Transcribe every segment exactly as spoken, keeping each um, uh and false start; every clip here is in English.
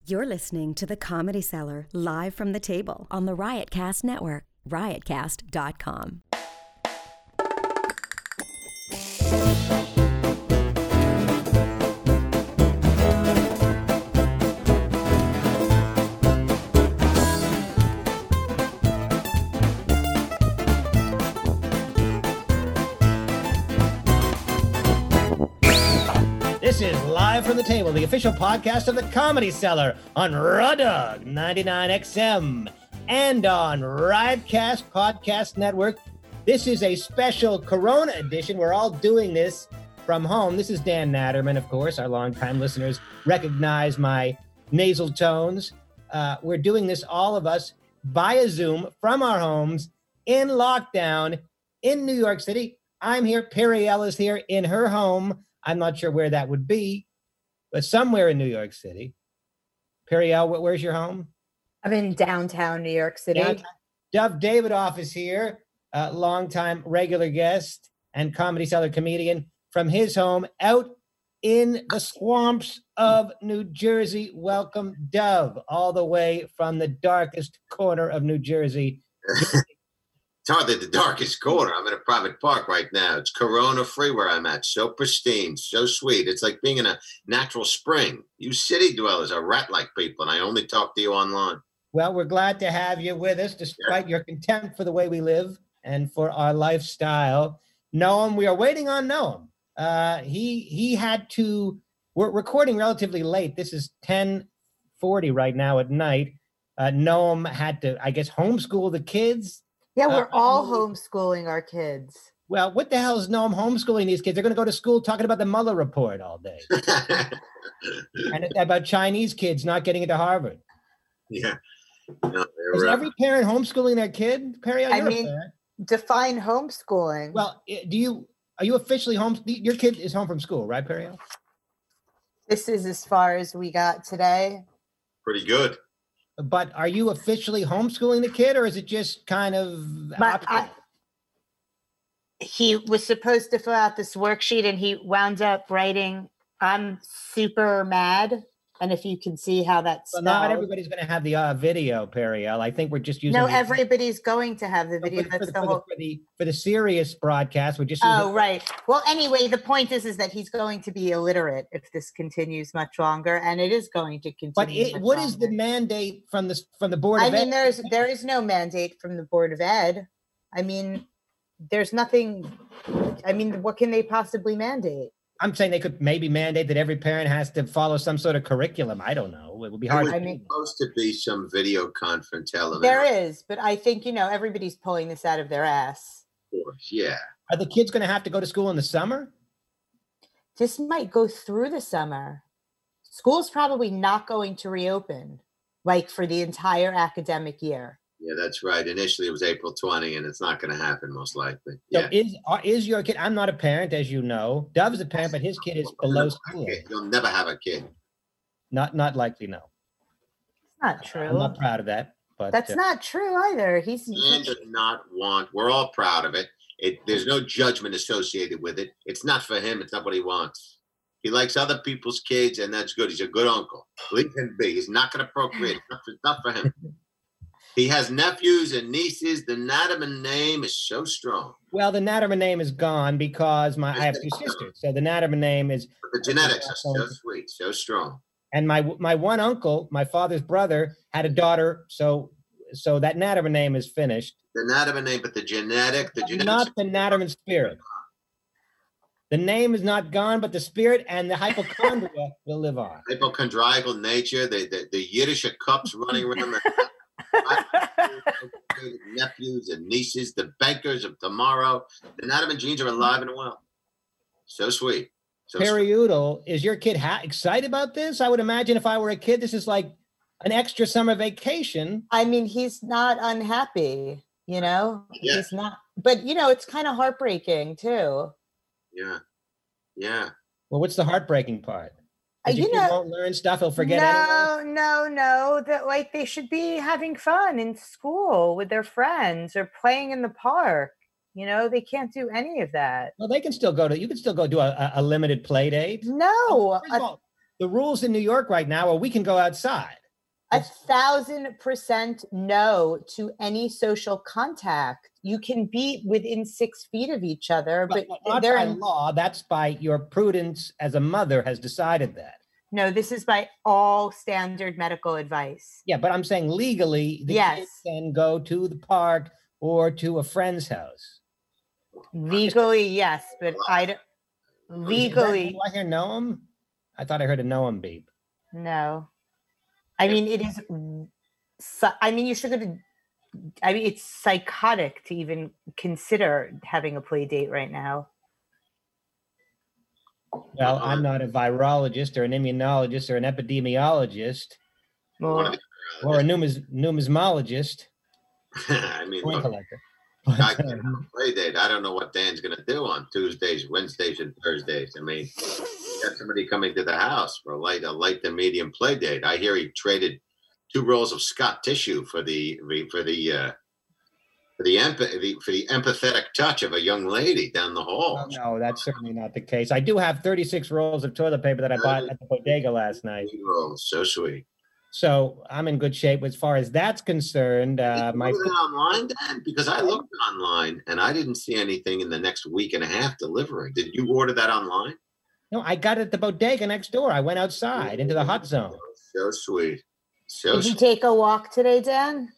You're listening to The Comedy Cellar, live from the table on the Riotcast Network, riotcast dot com. This is Live from the Table, the official podcast of the Comedy Cellar on Raw Dog ninety-nine X M and on Riotcast Podcast Network. This is a special Corona edition. We're all doing this from home. This is Dan Natterman, of course. Our longtime listeners recognize my nasal tones. Uh, we're doing this, all of us, via Zoom from our homes in lockdown in New York City. I'm here. Periel is here in her home. I'm not sure where that would be, but somewhere in New York City. Periel, where's your home? I'm in downtown New York City. Downtown. Dov Davidoff is here, a longtime regular guest and Comedy Cellar comedian from his home out in the swamps of New Jersey. Welcome, Dov, all the way from the darkest corner of New Jersey. It's hardly the darkest corner. I'm in a private park right now. It's Corona free where I'm at. So pristine, so sweet. It's like being in a natural spring. You city dwellers are rat-like people, and I only talk to you online. Well, we're glad to have you with us, despite yeah. your contempt for the way we live and for our lifestyle. Noam, we are waiting on Noam. Uh, he he had to. We're recording relatively late. This is ten forty right now at night. Uh, Noam had to, I guess, homeschool the kids. Yeah, we're uh, all homeschooling our kids. Well, what the hell is Noam homeschooling these kids? They're going to go to school talking about the Mueller report all day. And about Chinese kids not getting into Harvard. Yeah. No, is uh, every parent homeschooling their kid? Perry, I mean, define homeschooling. Well, do you, are you officially home? Your kid is home from school, right, Perry? This is as far as we got today. Pretty good. But are you officially homeschooling the kid, or is it just kind of? But I, he was supposed to fill out this worksheet, and he wound up writing, "I'm super mad." And if you can see how that's well, not everybody's going to have the uh, video, Periel. I think we're just using. No, the, everybody's going to have the video. For, that's for, the for whole the, for the for the serious broadcast. We're just. Oh, right. Well, anyway, the point is, is that he's going to be illiterate if this continues much longer, and it is going to continue. But it, what longer. is the mandate from the from the board? I of mean, Ed? there's there is no mandate from the Board of Ed. I mean, there's nothing. I mean, what can they possibly mandate? I'm saying they could maybe mandate that every parent has to follow some sort of curriculum. I don't know. It would be hard. There was I mean, supposed to be some video conference element. There is, but I think, you know, everybody's pulling this out of their ass. Of course, yeah. Are the kids going to have to go to school in the summer? This might go through the summer. School's probably not going to reopen, like for the entire academic year. Yeah, that's right. Initially, it was April twentieth, and it's not going to happen, most likely. So yeah. is uh, is your kid? I'm not a parent, as you know. Dov's a parent, but his kid is below school. You'll never have a kid. Not not likely, no. It's not true. I'm not proud of that. But that's uh, not true either. He's man does not want. We're all proud of it. It. There's no judgment associated with it. It's not for him. It's not what he wants. He likes other people's kids, and that's good. He's a good uncle. Leave him be. He's not going to procreate. It's not for, it's not for him. He has nephews and nieces. The Natterman name is so strong. Well, the Natterman name is gone because my I have two sisters. So the Natterman name is. But the genetics are so sweet, so strong. And my my one uncle, my father's brother, had a daughter. So so that Natterman name is finished. The Natterman name, but the genetic, the genetics. Not the Natterman spirit. The name is not gone, but the spirit and the hypochondria will live on. Hypochondriacal nature, the the, the Yiddish cups running around. The- nephews and nieces, the bankers of tomorrow. The Natterman genes are alive and well. So sweet. So Perry Udall, is your kid ha- excited about this? I would imagine if I were a kid, this is like an extra summer vacation. I mean, he's not unhappy, you know? Yeah. He's not. But, you know, it's kind of heartbreaking, too. Yeah. Yeah. Well, what's the heartbreaking part? Uh, you know, won't learn stuff. He'll forget. No, anyway? no, no. That like they should be having fun in school with their friends or playing in the park. You know, they can't do any of that. Well, they can still go to. You can still go do a, a limited play date. No, First of all, the rules in New York right now are we can go outside. A thousand percent no to any social contact. You can be within six feet of each other, but, but not they're by in, law. That's by your prudence as a mother has decided that. no, this is by all standard medical advice. Yeah, but I'm saying legally, the Yes. kids can go to the park or to a friend's house. Legally, yes, but I don't. Legally, do I hear Noam? I thought I heard a Noam beep. no. I mean, it is. I mean, you should go to. I mean, it's psychotic to even consider having a play date right now. Well, I'm not a virologist or an immunologist or an epidemiologist Well, or a numis- numismologist. I mean, Coin look, collector. I can't have a play date. I don't know what Dan's going to do on Tuesdays, Wednesdays, and Thursdays. I mean, got somebody coming to the house for a light, a light to medium play date. I hear he traded two rolls of Scott tissue for the for the uh, for the, empath- for the empathetic touch of a young lady down the hall. Oh, no, that's certainly not the case. I do have thirty-six rolls of toilet paper that I bought at the bodega last night. Rolls, so sweet. So I'm in good shape as far as that's concerned. Uh, Did you my order it online, Dan? Because I looked online and I didn't see anything in the next week and a half delivering. Did you order that online? no, I got it at the bodega next door. I went outside into the hot zone. So sweet. So did you sweet. take a walk today, Dan?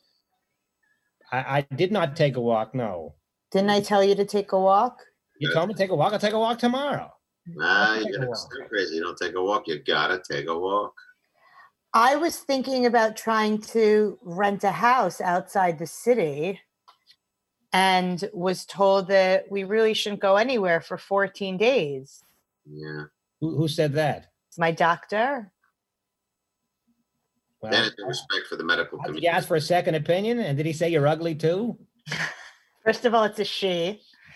I, I did not take a walk. No, Didn't I tell you to take a walk? you told me to take a walk. I'll take a walk tomorrow. Nah, Take you a gotta walk. stay crazy. You don't take a walk, you gotta take a walk. I was thinking about trying to rent a house outside the city and was told that we really shouldn't go anywhere for fourteen days. Yeah. Who, who said that? It's my doctor. Well, Dan has no respect for the medical did community. you ask for a second opinion? And did he say you're ugly too? First of all, it's a she.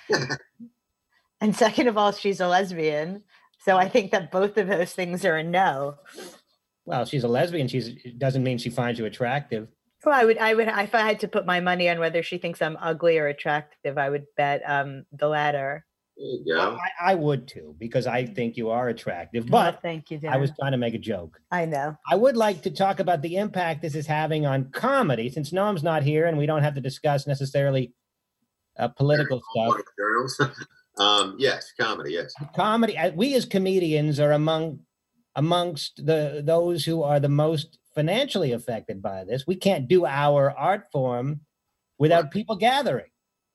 And second of all, she's a lesbian. So I think that both of those things are a no. Well, she's a lesbian. She's doesn't mean she finds you attractive. Well, I would, I would, if I had to put my money on whether she thinks I'm ugly or attractive, I would bet um, the latter. There you go. I, I would too, because I think you are attractive. Well, But thank you, Dan. I was trying to make a joke. I know. I would like to talk about the impact this is having on comedy, since Noam's not here and we don't have to discuss necessarily uh, political stuff. Journals. um, yes, comedy, yes. Comedy, uh, we as comedians are among amongst the those who are the most financially affected by this. We can't do our art form without people gathering.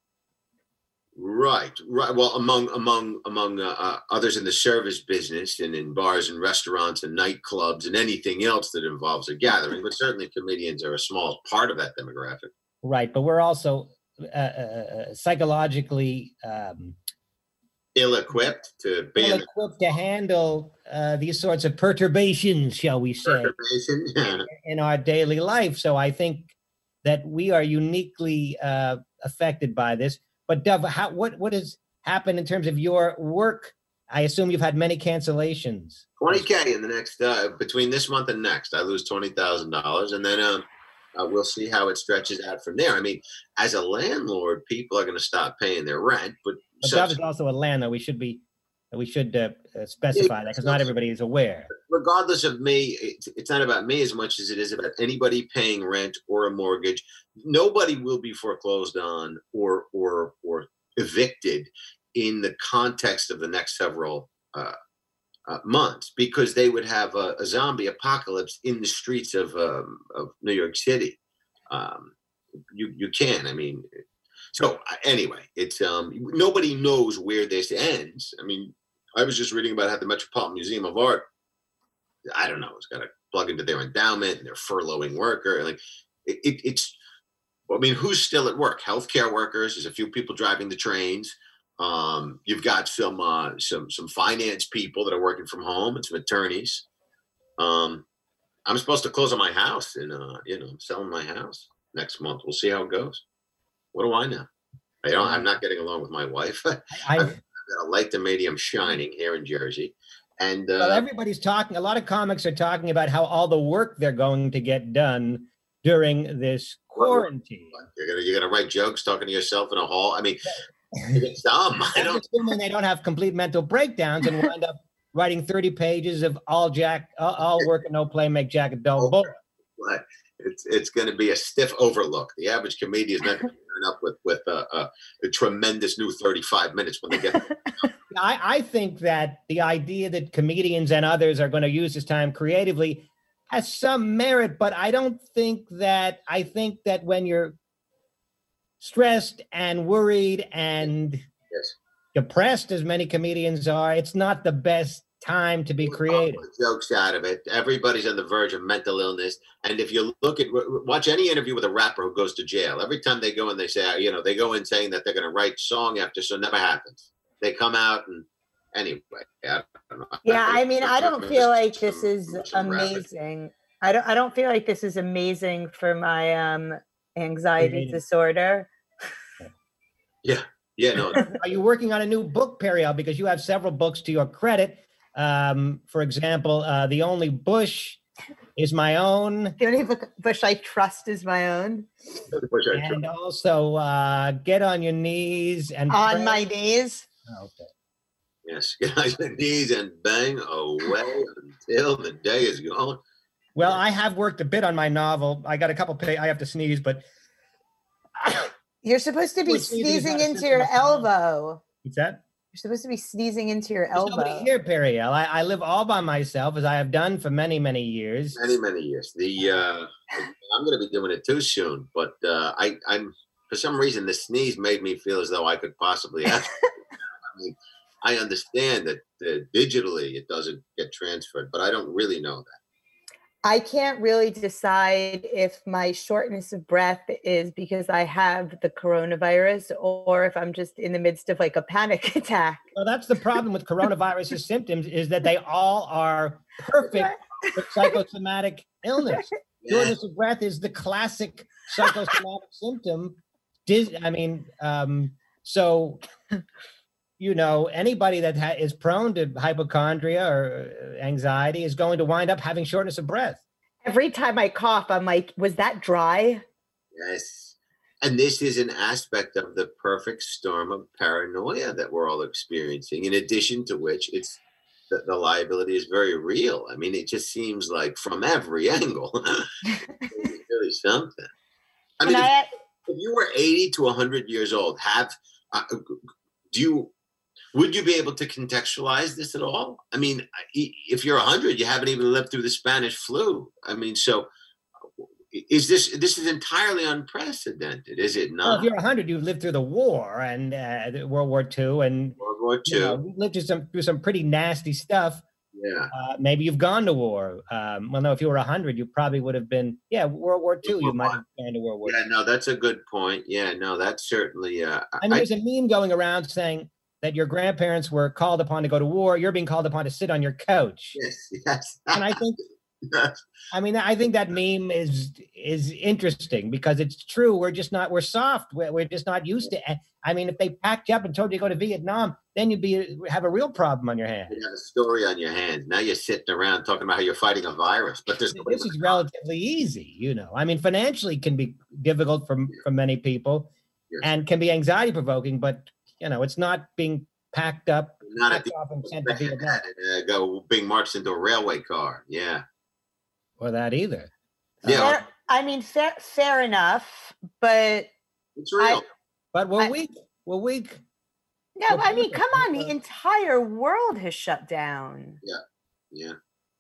Right, right. Well, among among among uh, uh, others in the service business and in bars and restaurants and nightclubs and anything else that involves a gathering, but certainly comedians are a small part of that demographic. Right, but we're also uh, uh, psychologically um, Ill-equipped to be in the ill-equipped to handle uh, these sorts of perturbations, shall we say, perturbation. in our daily life. So I think that we are uniquely uh, affected by this. But Dov, how, what what has happened in terms of your work? I assume you've had many cancellations. twenty K in the next, uh, between this month and next, I lose twenty thousand dollars. And then um, uh, we'll see how it stretches out from there. I mean, as a landlord, people are going to stop paying their rent. But, But so- Dov is also a landlord. We should be we should uh, uh, specify that because not everybody is aware. regardless of me, it's, it's not about me as much as it is about anybody paying rent or a mortgage. Nobody will be foreclosed on or or or evicted in the context of the next several uh, uh, months because they would have a, a zombie apocalypse in the streets of um, of New York City. Um, you you can, I mean. So anyway, it's um, nobody knows where this ends. I mean, I was just reading about how the Metropolitan Museum of Art, I don't know, it's got to plug into their endowment and they're furloughing worker. Like it, it, it's, I mean, who's still at work? Healthcare workers. There's a few people driving the trains. Um, you've got some uh, some some finance people that are working from home and some attorneys. Um, I'm supposed to close on my house and uh, you know, I'm selling my house next month. We'll see how it goes. What do I know? I don't. I'm not getting along with my wife. I, I've got a light to medium shining here in Jersey, and uh, well, everybody's talking. A lot of comics are talking about how all the work they're going to get done during this quarantine. you're gonna you're gonna write jokes talking to yourself in a hall. I mean, it's dumb. I I'm don't. assuming they don't have complete mental breakdowns and wind up writing thirty pages of all Jack, all, all work and no play make Jack a dull boy. But it's it's going to be a stiff overlook. The average comedian is not going to turn up with with uh, uh, a tremendous new thirty-five minutes when they get. I, I think that the idea that comedians and others are going to use this time creatively has some merit, but I don't think that, I think that when you're stressed and worried and Yes. depressed, as many comedians are, it's not the best time to be creative. Jokes out of it. Everybody's on the verge of mental illness. And if you look at, watch any interview with a rapper who goes to jail, every time they go in, they say, you know, they go in saying that they're going to write song after song, never happens. They come out and anyway. I don't know. Yeah, I mean, I don't feel like this is amazing. I don't I don't feel like this is amazing for my um anxiety disorder. Yeah. Yeah, no. Are you working on a new book, Periel? Because you have several books to your credit. Um, for example, uh, The Only Bush is My Own. The Only book Bush I Trust is My Own. And also uh, Get on Your Knees and On Pray. My Knees. Oh, okay. Yes, get on your knees and bang away until the day is gone. Well, I have worked a bit on my novel. I got a couple pay. I have to sneeze, but You're supposed to be Well, sneezing is sneezing not a into symptom your of corona. elbow. what's that? You're supposed to be sneezing into your There's elbow. nobody here, Periel. I, I live all by myself, as I have done for many, many years. Many, many years. The uh, I'm going to be doing it too soon, but uh, I, I'm for some reason the sneeze made me feel as though I could possibly have. I mean, I understand that uh, digitally it doesn't get transferred, but I don't really know that. I can't really decide if my shortness of breath is because I have the coronavirus or if I'm just in the midst of like a panic attack. Well, that's the problem with coronavirus's symptoms, is that they all are perfect for psychosomatic illness. Shortness of breath is the classic psychosomatic symptom. Dis- I mean, um, so, you know, anybody that ha- is prone to hypochondria or anxiety is going to wind up having shortness of breath. Every time I cough, I'm like, was that dry? Yes. And this is an aspect of the perfect storm of paranoia that we're all experiencing, in addition to which it's the, the liability is very real. I mean, it just seems like from every angle, it's really something. I mean, And if, I, if you were eighty to one hundred years old, have uh, do you would you be able to contextualize this at all? I mean, if you're one hundred, you haven't even lived through the Spanish flu. I mean, so is this this is entirely unprecedented, is it Well, not? if you're one hundred, you've lived through the war and uh, World War Two, and World War Two. you know, you've lived through some through some pretty nasty stuff. Yeah. Uh, maybe you've gone to war. Um, well, no, if you were one hundred, you probably would have been, yeah, World War Two. You might have gone to World War Yeah, Two. no, that's a good point. Yeah, no, that's certainly. Uh, I mean, there's a meme going around saying that your grandparents were called upon to go to war. You're being called upon to sit on your couch. yes, yes. And I think, I mean, I think that meme is is interesting because it's true. We're just not, we're soft. We're, we're just not used to it. I mean, if they packed you up and told you to go to Vietnam, then you'd be have a real problem on your hands. You have a story on your hands. Now you're sitting around talking about how you're fighting a virus, but there's This is relatively easy, you know. I mean, financially can be difficult for, for many people Yes. and can be anxiety provoking, but you know, it's not being packed up, not at packed the off and sent to Vietnam uh, go being marched into a railway car. Yeah, or that either. yeah, fair, I mean, fair, fair enough, but it's real. I- But we're I- weak. We're weak. no, Well, I mean, perfect. come on, the entire world has shut down. yeah,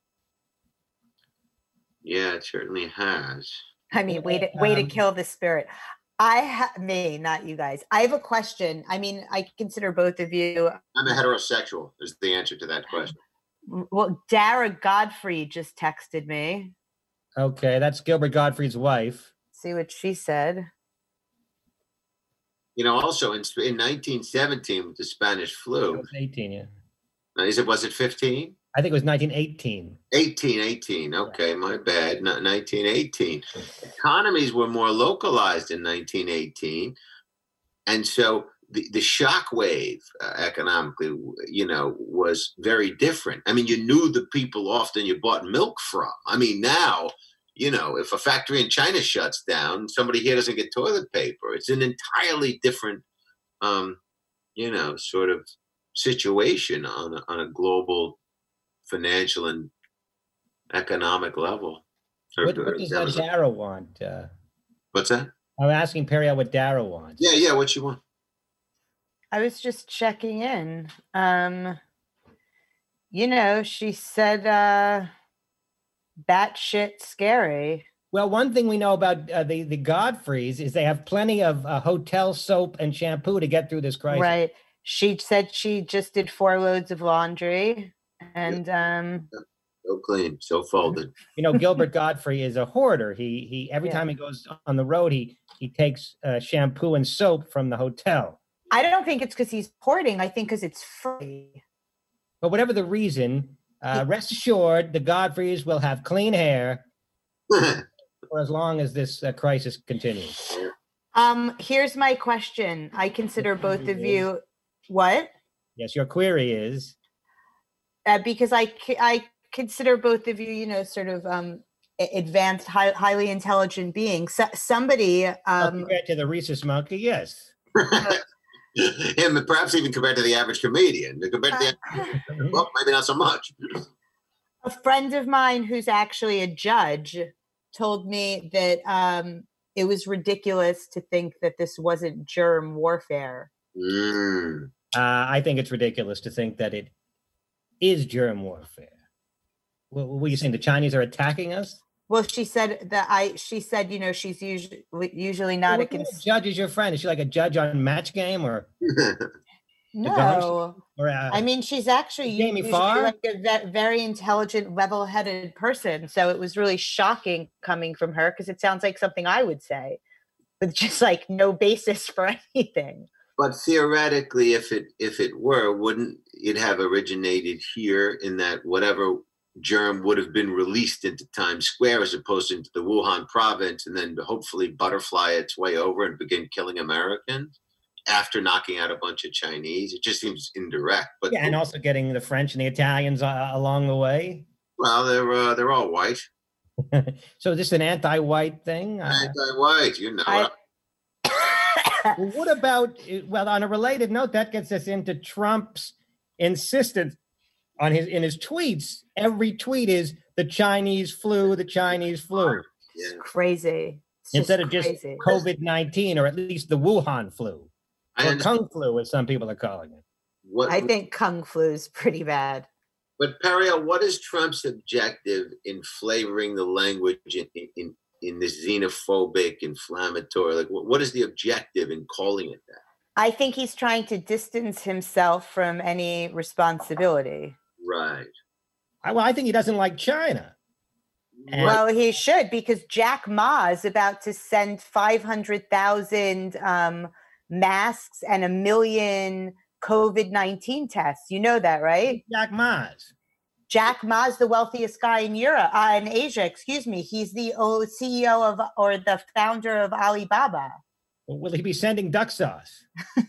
yeah, it certainly has. I mean, way to way to Um, kill the spirit. I have me, not you guys. I have a question. I mean, I consider both of you. I'm a heterosexual. Is the answer to that question? Well, Dara Godfrey just texted me. Okay, that's Gilbert Gottfried's wife. See what she said. You know, also in in nineteen seventeen with the Spanish It flu, was eighteen, yeah. uh, is it was it fifteen? I think it was nineteen eighteen. eighteen, eighteen. Okay, my bad. Not nineteen eighteen. Economies were more localized in nineteen eighteen. And so the, the shock wave uh, economically, you know, was very different. I mean, you knew the people often you bought milk from. I mean, now, you know, if a factory in China shuts down, somebody here doesn't get toilet paper. It's an entirely different, um, you know, sort of situation on a, on a global financial and economic level. Her- What, what does that uh, was a- Dara want? Uh, what's that? I'm asking Periel what Dara wants. Yeah, yeah. What you want? I was just checking in. Um, you know, she said uh, batshit scary. Well, one thing we know about uh, the, the Godfreys is they have plenty of uh, hotel soap and shampoo to get through this crisis. Right. She said she just did four loads of laundry and um So clean, so folded. You know, Gilbert Godfrey is a hoarder. He he every Yeah. time he goes on the road, he he takes uh, shampoo and soap from the hotel. I don't think it's because he's hoarding. I think because it's free. But whatever the reason, uh, rest assured, the Godfreys will have clean hair for as long as this uh, crisis continues. Um, here's my question. I consider both of you what? Yes, your query is Uh, because I c- I consider both of you, you know, sort of um a- advanced, high, highly intelligent beings. So, somebody well, um compared to the rhesus monkey. Yes. Him, and perhaps even compared to the average comedian. Compared to the, well, maybe not so much. a friend of mine who's actually a judge told me that um it was ridiculous to think that this wasn't germ warfare. Mm. Uh, I think it's ridiculous to think that it is germ warfare. What, what are you saying? The Chinese are attacking us? Well, she said that I. She said, you know, she's usually usually not What a. kind of Cons- judge is your friend? Is she like a judge on Match Game or? no, or uh, I mean she's actually Jamie usually Farr? like a ve- very intelligent, level-headed person. So it was really shocking coming from her because it sounds like something I would say, with just like no basis for anything. But theoretically, if it if it were, wouldn't it have originated here in that whatever germ would have been released into Times Square as opposed to into the Wuhan province, and then hopefully butterfly its way over and begin killing Americans after knocking out a bunch of Chinese? It just seems indirect. But yeah, and also getting the French and the Italians uh, along the way. well, they're uh, they're all white, So is this an anti-white thing? Uh, anti-white, you know. I- well, what about, well, on a related note, that gets us into Trump's insistence on his in his tweets. Every tweet is the Chinese flu, the Chinese flu, Yeah. Crazy. It's instead of just crazy. COVID nineteen, or at least the Wuhan flu, I or understand Kung flu, as some people are calling it. what, I think Kung Flu is pretty bad. But Periel, what is Trump's objective in flavoring the language in in, in this xenophobic, inflammatory? Like, what, what is the objective in calling it that? I think he's trying to distance himself from any responsibility. Right. I, well, I think he doesn't like China. And- Well, he should, because Jack Ma is about to send five hundred thousand um, masks and a million COVID nineteen tests. You know that, right? Jack Ma's. Jack Ma is the wealthiest guy in Europe, uh, in Asia, excuse me. He's the o- C E O of, or the founder of Alibaba. Will he be sending duck sauce?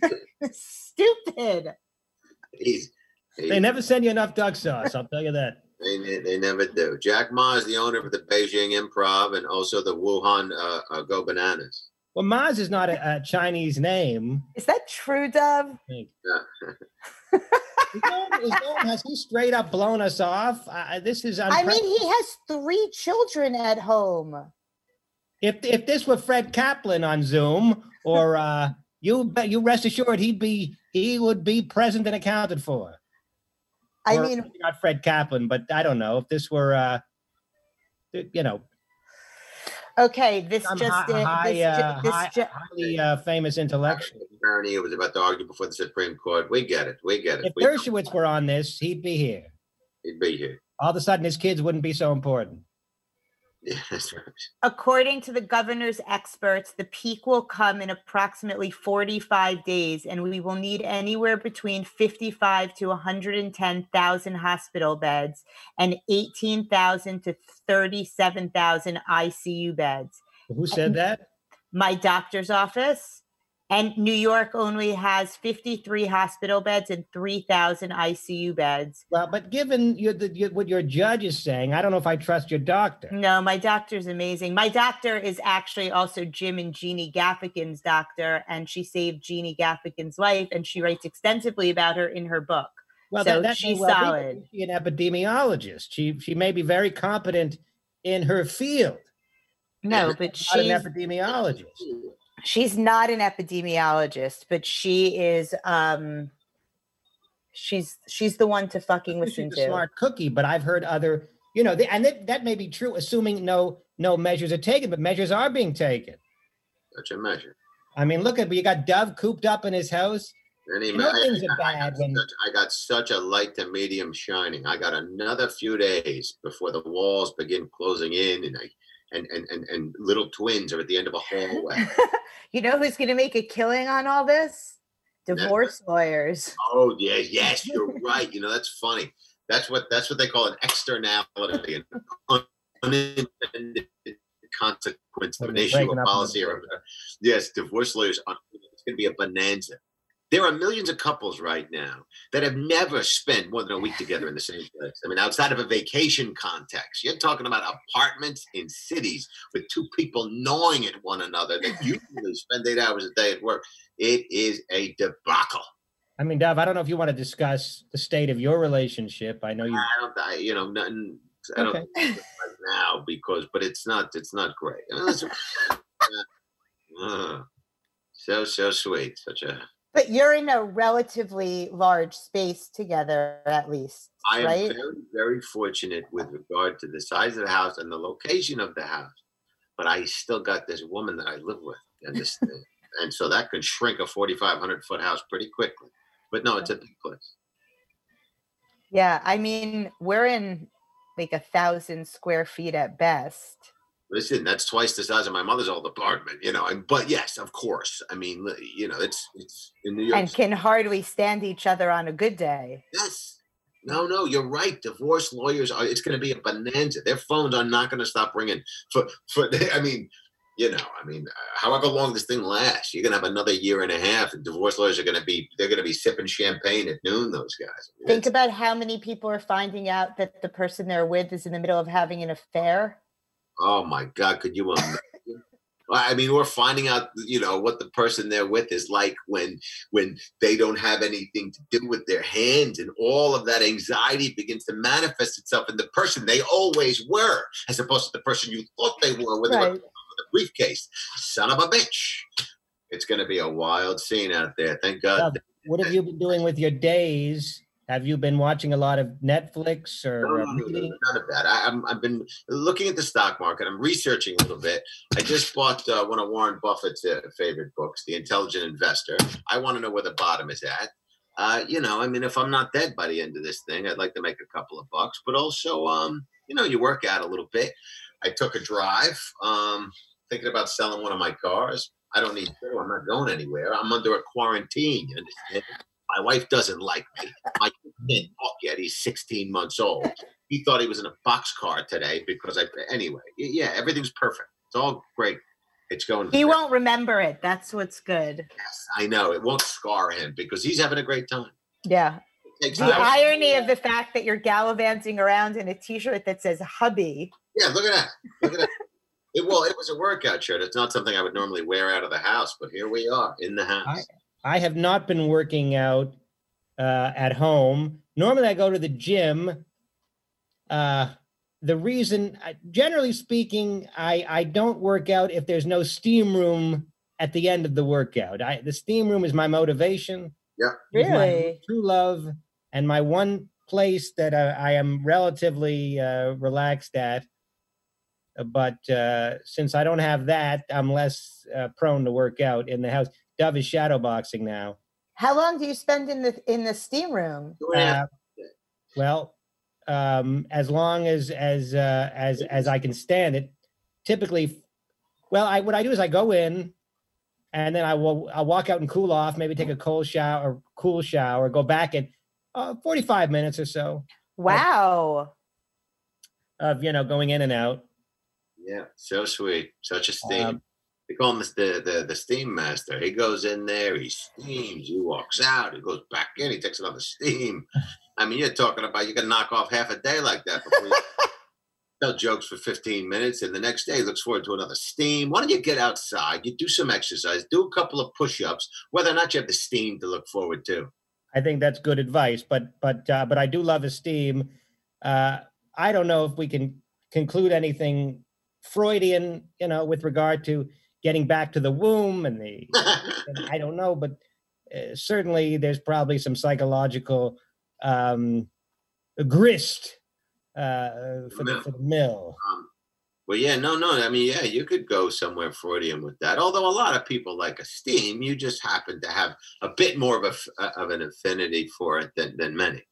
Stupid. He's, he, They never send you enough duck sauce, I'll tell you that. They, ne- they never do. Jack Ma is the owner of the Beijing Improv and also the Wuhan uh, uh, Go Bananas. Well, Maz is not a, a Chinese name. Is that true, Dove? I think. Yeah. Is Dawn- is Dawn- has he straight up blown us off? Uh, this is I unprecedented. mean, he has three children at home. if if this were Fred Kaplan on Zoom, or uh, you bet you rest assured he'd be he would be present and accounted for. I Or mean, maybe not Fred Kaplan, but I don't know if this were uh, you know okay, this some just hi- in. high, This, uh, ju- this high- ju- highly uh, famous intellectual. Attorney who was about to argue before the Supreme Court. We get it. We get it. If We, Dershowitz were on this, he'd be here. he'd be here. All of a sudden, his kids wouldn't be so important. Yeah, that's right. According to the governor's experts, the peak will come in approximately forty-five days, and we will need anywhere between fifty-five to one hundred ten thousand hospital beds and eighteen thousand to thirty-seven thousand I C U beds. Who said that? My doctor's office, and New York only has fifty-three hospital beds and three thousand I C U beds. Well, but given your, the, your, what your judge is saying, I don't know if I trust your doctor. No, my doctor's amazing. My doctor is actually also Jim and Jeannie Gaffigan's doctor, and she saved Jeannie Gaffigan's life, and she writes extensively about her in her book. Well, So that, that may she's well be, solid. but She's an epidemiologist. She she may be very competent in her field. No, but Not she's an epidemiologist. she's not an epidemiologist, but she is. Um, she's she's the one to fucking listen She's to. a smart cookie, but I've heard other, you know, the, and that, that may be true, assuming no no measures are taken, but measures are being taken. Such a measure. I mean, look at, you got Dove cooped up in his house. Any, You know, I, things are I, I, bad got when- such, I got such a light to medium shining. I got another few days before the walls begin closing in, and I and and and, and little twins are at the end of a hallway. You know who's going to make a killing on all this? Divorce lawyers. Oh yeah, yes, you're right. You know, that's funny. That's what that's what they call an externality, an unintended consequence of When an you're issue breaking of up in policy. the Or, yes, divorce lawyers. It's going to be a bonanza. There are millions of couples right now that have never spent more than a week together in the same place. I mean, outside of a vacation context, you're talking about apartments in cities with two people gnawing at one another that usually spend eight hours a day at work. It is a debacle. I mean, Dove, I don't know if you want to discuss the state of your relationship. I know you. I don't, I, you know, nothing. I don't Okay. think right now because, but it's not, it's not great. I mean, listen, uh, so so sweet, such a. But you're in a relatively large space together, at least, I am right? very, very fortunate with regard to the size of the house and the location of the house. But I still got this woman that I live with, and this thing, and so that can shrink a forty-five hundred foot house pretty quickly. But no, it's a big place. Yeah, I mean, we're in like a thousand square feet at best. Listen, that's twice the size of my mother's old apartment, you know. And but yes, of course. I mean, you know, it's it's in New York. And can hardly stand each other on a good day. Yes. No, no, you're right. Divorce lawyers are. It's going to be a bonanza. Their phones are not going to stop ringing. For for. I mean, you know, I mean, however long this thing lasts, you're going to have another year and a half, and divorce lawyers are going to be. They're going to be sipping champagne at noon. Those guys. I mean, Think about how many people are finding out that the person they're with is in the middle of having an affair. Oh my God, could you imagine? I mean, we're finding out, you know, what the person they're with is like when when they don't have anything to do with their hands, and all of that anxiety begins to manifest itself in the person they always were, as opposed to the person you thought they were when they were Right. with the briefcase. Son of a bitch. It's going to be a wild scene out there. Thank God. Dove, what have you been doing with your days? Have you been watching a lot of Netflix or No, uh, no, no, no, reading? none of that. I, I'm, I've been looking at the stock market. I'm researching a little bit. I just bought uh, one of Warren Buffett's uh, favorite books, The Intelligent Investor. I want to know where the bottom is at. Uh, you know, I mean, if I'm not dead by the end of this thing, I'd like to make a couple of bucks. But also, um, you know, you work out a little bit. I took a drive, um, thinking about selling one of my cars. I don't need to. I'm not going anywhere. I'm under a quarantine. You understand? My wife doesn't like me. My kid can't talk yet. He's sixteen months old. He thought he was in a boxcar today because I, anyway, yeah, everything's perfect. It's all great. It's going. He great. won't remember it. That's what's good. Yes, I know. It won't scar him because he's having a great time. Yeah. It takes The hours. irony of the fact that you're gallivanting around in a t-shirt that says hubby. Yeah, look at that. Look at that. It, well, it was a workout shirt. It's not something I would normally wear out of the house, but here we are in the house. I have not been working out uh, at home. Normally, I go to the gym. Uh, the reason, uh, generally speaking, I, I don't work out if there's no steam room at the end of the workout. I, the steam room is my motivation. Yeah. It's my Really? true love, and my one place that uh, I am relatively uh, relaxed at. Uh, But uh, since I don't have that, I'm less uh, prone to work out in the house. Dove is shadowboxing now. How long do you spend in the in the steam room? Two and a half. Uh, well, um, as long as as uh, as as I can stand it. Typically, well, I what I do is I go in, and then I will I'll walk out and cool off. Maybe take a cold shower, or cool shower. Go back at uh, forty-five minutes or so Wow. of you know going in and out. Yeah, so sweet. Such a steam. Um, They call him the, the the steam master. He goes in there, he steams, he walks out, he goes back in, he takes another steam. I mean, you're talking about you can knock off half a day like that before you tell jokes for fifteen minutes, and the next day looks forward to another steam. Why don't you get outside, you do some exercise, do a couple of push-ups, whether or not you have the steam to look forward to. I think that's good advice, but but uh, but I do love esteem. Uh, I don't know if we can conclude anything Freudian, you know, with regard to getting back to the womb and the, and I don't know, but uh, certainly there's probably some psychological um, grist uh, for, the, for the mill. Um, well, yeah, no, no. I mean, yeah, you could go somewhere Freudian with that. Although a lot of people like esteem, you just happen to have a bit more of a of an affinity for it than than many.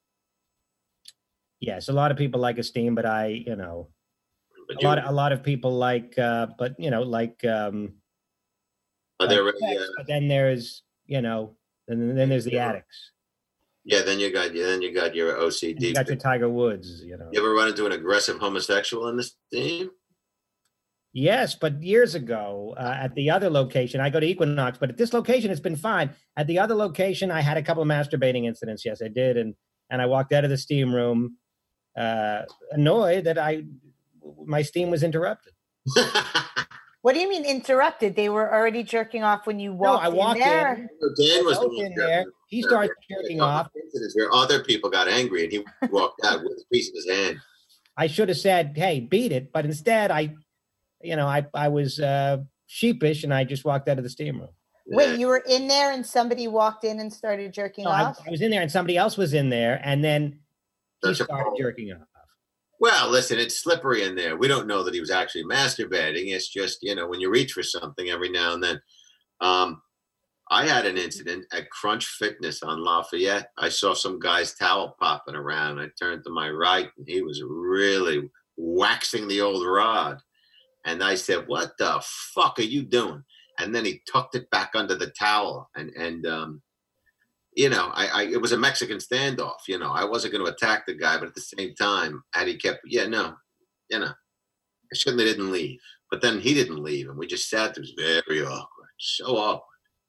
Yes, a lot of people like esteem, but I, you know, But a lot, of, a lot of people like, uh, but you know, like. Um, are there, like sex, yeah. But then there's, you know, then then there's the Yeah. addicts. Yeah, then you got, yeah, then you got your O C D. You got your Tiger Woods, you know. You ever run into an aggressive homosexual in this team? Yes, but years ago uh, at the other location, I go to Equinox, but at this location, it's been fine. At the other location, I had a couple of masturbating incidents. Yes, I did. And and I walked out of the steam room uh, annoyed that I my steam was interrupted. What do you mean interrupted? They were already jerking off when you No, walked, I walked in there? in. Dan was I the was one in there. He started jerking off. Incidents where other people got angry and he walked out with a piece of his hand. I should have said, hey, beat it. But instead, I, you know, I, I was uh, sheepish and I just walked out of the steam room. Wait, you were in there and somebody walked in and started jerking No, I, off? I was in there and somebody else was in there and then he Such a started problem. jerking off. Well, listen, it's slippery in there. We don't know that he was actually masturbating. It's just, you know, when you reach for something every now and then. Um, I had an incident at Crunch Fitness on Lafayette. I saw some guy's towel popping around. I turned to my right and he was really waxing the old rod. And I said, what the fuck are you doing? And then he tucked it back under the towel. And, and um, you know, I, I it was a Mexican standoff. You know, I wasn't going to attack the guy, but at the same time, had he kept, yeah, no, you know, I shouldn't have didn't leave. But then he didn't leave, and we just sat there. It was very awkward, so awkward.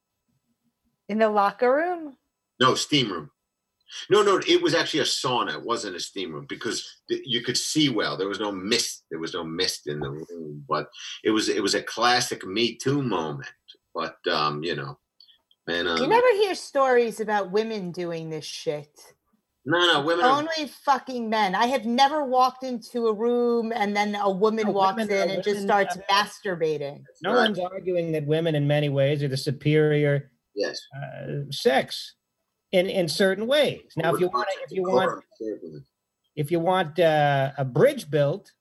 In the locker room? No, steam room. No, no, it was actually a sauna. It wasn't a steam room because th- you could see well. There was no mist. There was no mist in the room, but it was it was a classic Me Too moment. But um, you know, and um, You never hear stories about women doing this shit. no, no, women. Are, Only fucking men. I have never walked into a room and then a woman No, walks women are- in and just women starts are- masturbating. No right. one's arguing that women in many ways are the superior Yes. uh, sex in, in certain ways. Now, if you want, if you want, Certainly. if you want uh, a bridge built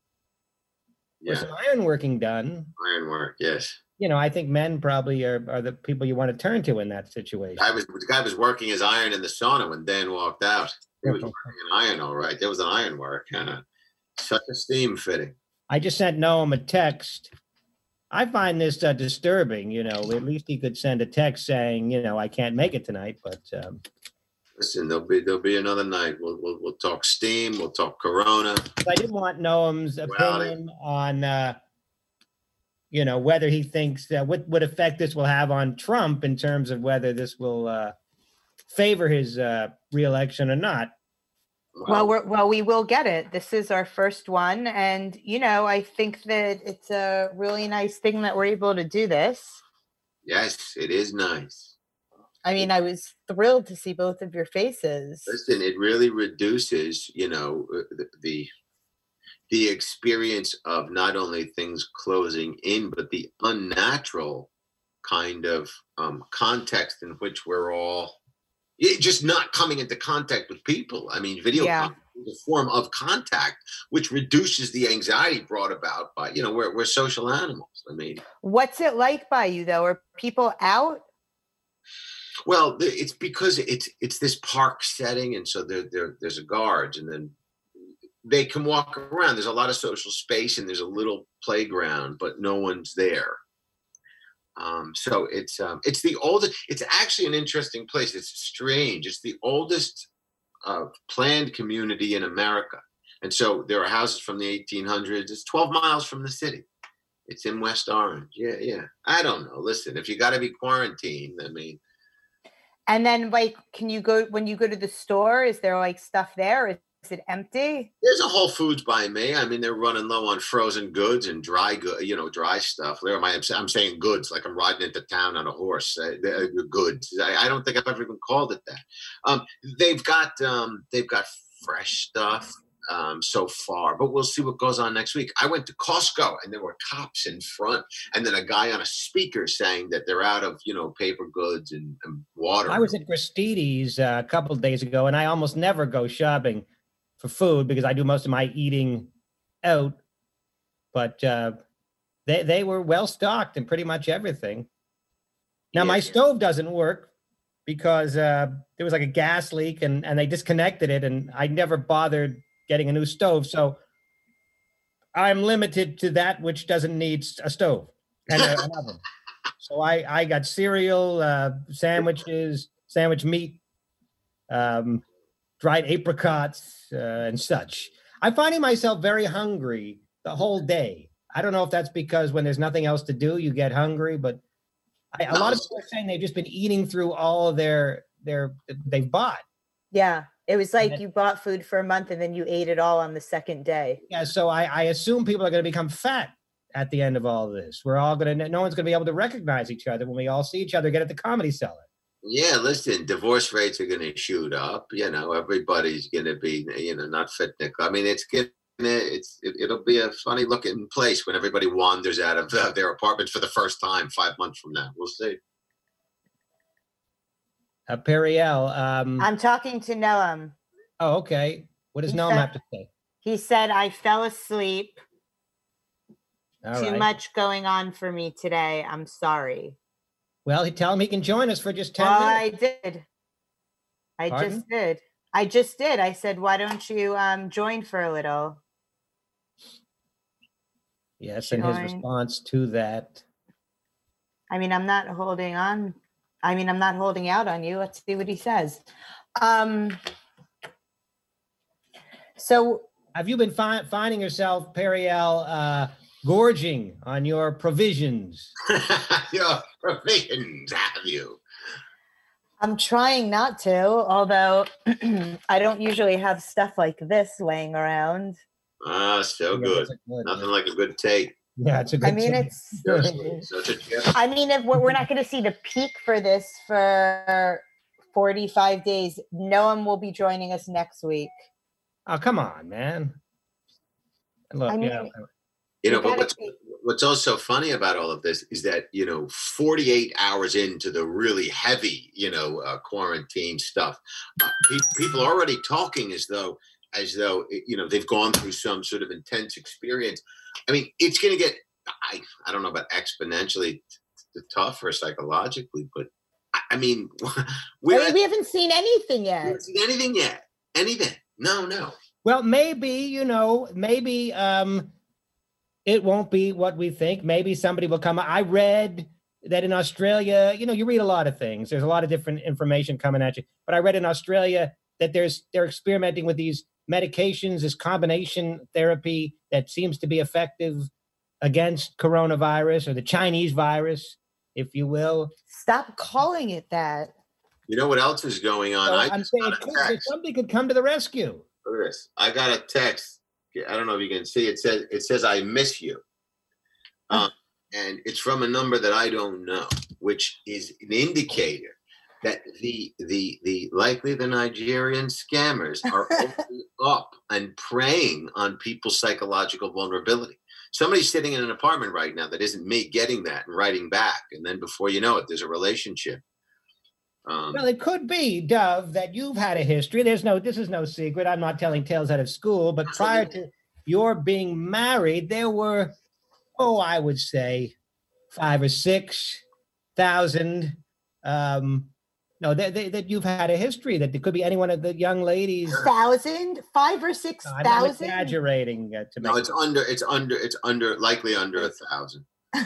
or Yeah, some ironworking done, ironwork. Yes. you know, I think men probably are, are the people you want to turn to in that situation. I was the guy was working his iron in the sauna when Dan walked out. He was working an iron, all right. There was an ironwork. Uh, such a steam fitting. I just sent Noam a text. I find this uh, disturbing. You know, at least he could send a text saying, you know, I can't make it tonight, but um, Listen, there'll be there'll be another night. We'll we'll, we'll talk steam. We'll talk Corona. I did want Noam's opinion on, uh, you know, whether he thinks that what, what effect this will have on Trump in terms of whether this will uh, favor his uh, reelection or not. Well, we're, well, we will get it. This is our first one. And, you know, I think that it's a really nice thing that we're able to do this. yes, it is nice. I mean, I was thrilled to see both of your faces. Listen, it really reduces, you know, uh, the, the the experience of not only things closing in, but the unnatural kind of um, context in which we're all it, just not coming into contact with people. I mean, video Yeah. contact is a form of contact, which reduces the anxiety brought about by, you know, we're, we're social animals. I mean, What's it like by you, though? Are people out? well, th- it's because it's it's this park setting, and so there, there there's a guards, and then they can walk around. There's a lot of social space, and there's a little playground, but no one's there. Um, so it's um, it's the oldest. It's actually an interesting place. It's strange. It's the oldest uh, planned community in America, and so there are houses from the eighteen hundreds. It's twelve miles from the city. It's in West Orange. Yeah, yeah. I don't know. Listen, if you got to be quarantined, I mean. And then, like, can you go when you go to the store? Is there like stuff there? Is, is it empty? There's a Whole Foods by me. I mean, they're running low on frozen goods and dry good, you know, dry stuff. There, my, I'm saying goods, like I'm riding into town on a horse. Uh, the goods. I, I don't think I've ever even called it that. Um, they've got um, they've got fresh stuff. um, so far, but we'll see what goes on next week. I went to Costco and there were cops in front, and then a guy on a speaker saying that they're out of, you know, paper goods and, and water. I was at Gristedes uh, a couple of days ago, and I almost never go shopping for food because I do most of my eating out. But uh, they they were well stocked in pretty much everything. Now, Yeah. my stove doesn't work because uh, there was like a gas leak and, and they disconnected it, and I never bothered getting a new stove. So I'm limited to that which doesn't need a stove and a, an oven. So I, I got cereal, uh, sandwiches, sandwich meat, um, dried apricots, uh, and such. I'm finding myself very hungry the whole day. I don't know if that's because when there's nothing else to do, you get hungry, but I, a lot of people are saying they've just been eating through all of their their they've bought. Yeah. It was like And- you bought food for a month and then you ate it all on the second day. Yeah, so I, I assume people are going to become fat at the end of all of this. We're all going to, no one's going to be able to recognize each other when we all see each other again at the Comedy Cellar. Yeah, listen, divorce rates are going to shoot up. You know, everybody's going to be, you know, not fit. Nickel. I mean, it's going it's it, it'll be a funny looking place when everybody wanders out of uh, their apartments for the first time five months from now. We'll see. Uh, Periel, um, I'm talking to Noam. oh, okay. What does He Noam said- have to say? He said, I fell asleep. All Too right. much going on for me today. I'm sorry. Well, he tell him he can join us for just ten Well, minutes. I did. I Pardon? just did. I just did. I said, why don't you um, join for a little? Yes, and his join. response to that. I mean, I'm not holding on. I mean, I'm not holding out on you. Let's see what he says. Um, so Have you been fi- finding yourself, Periel, uh, gorging on your provisions? Your provisions, have you? I'm trying not to, although I don't usually have stuff like this laying around. Ah, so Yeah, good. that's a good- Nothing like a good take. Yeah, it's a good I mean, take. it's. Seriously, such a tip. I mean, if we're, we're not going to see the peak for this for forty-five days, Noam will be joining us next week. Oh, come on, man. Look, I you mean, know, You know, You but gotta what's be- what's also funny about all of this is that, you know, forty-eight hours into the really heavy, you know, uh, quarantine stuff, uh, pe- people are already talking as though as though you know they've gone through some sort of intense experience. I mean, it's going to get I I don't know about exponentially t- t- tougher psychologically, but I, I mean, we're I mean, we haven't seen anything we yet. haven't seen anything yet. Anything? No, no. well, maybe, you know, maybe um, it won't be what we think. Maybe somebody will come. I read that in Australia, you know, you read a lot of things. There's a lot of different information coming at you. But I read in Australia that there's they're experimenting with these medications, this combination therapy that seems to be effective against coronavirus or the Chinese virus, if you will. Stop calling it that. You know what else is going on? So I I'm just saying got it a could, that text. somebody could come to the rescue. Look at this. I got a text. I don't know if you can see. It says it says I miss you, um, and it's from a number that I don't know, which is an indicator that the the the likely the Nigerian scammers are opening up and preying on people's psychological vulnerability. Somebody's sitting in an apartment right now that isn't me getting that and writing back, and then before you know it, there's a relationship. Um, Well, it could be, Dove, that you've had a history. There's no, this is no secret. I'm not telling tales out of school, but prior to your being married, there were, oh, I would say five or six thousand. Um, no, that that that you've had a history. That there could be any one of the young ladies. Thousand? Five or six No, I'm not thousand? exaggerating uh, to no, make. it's under. It's under. It's under. Likely under a thousand.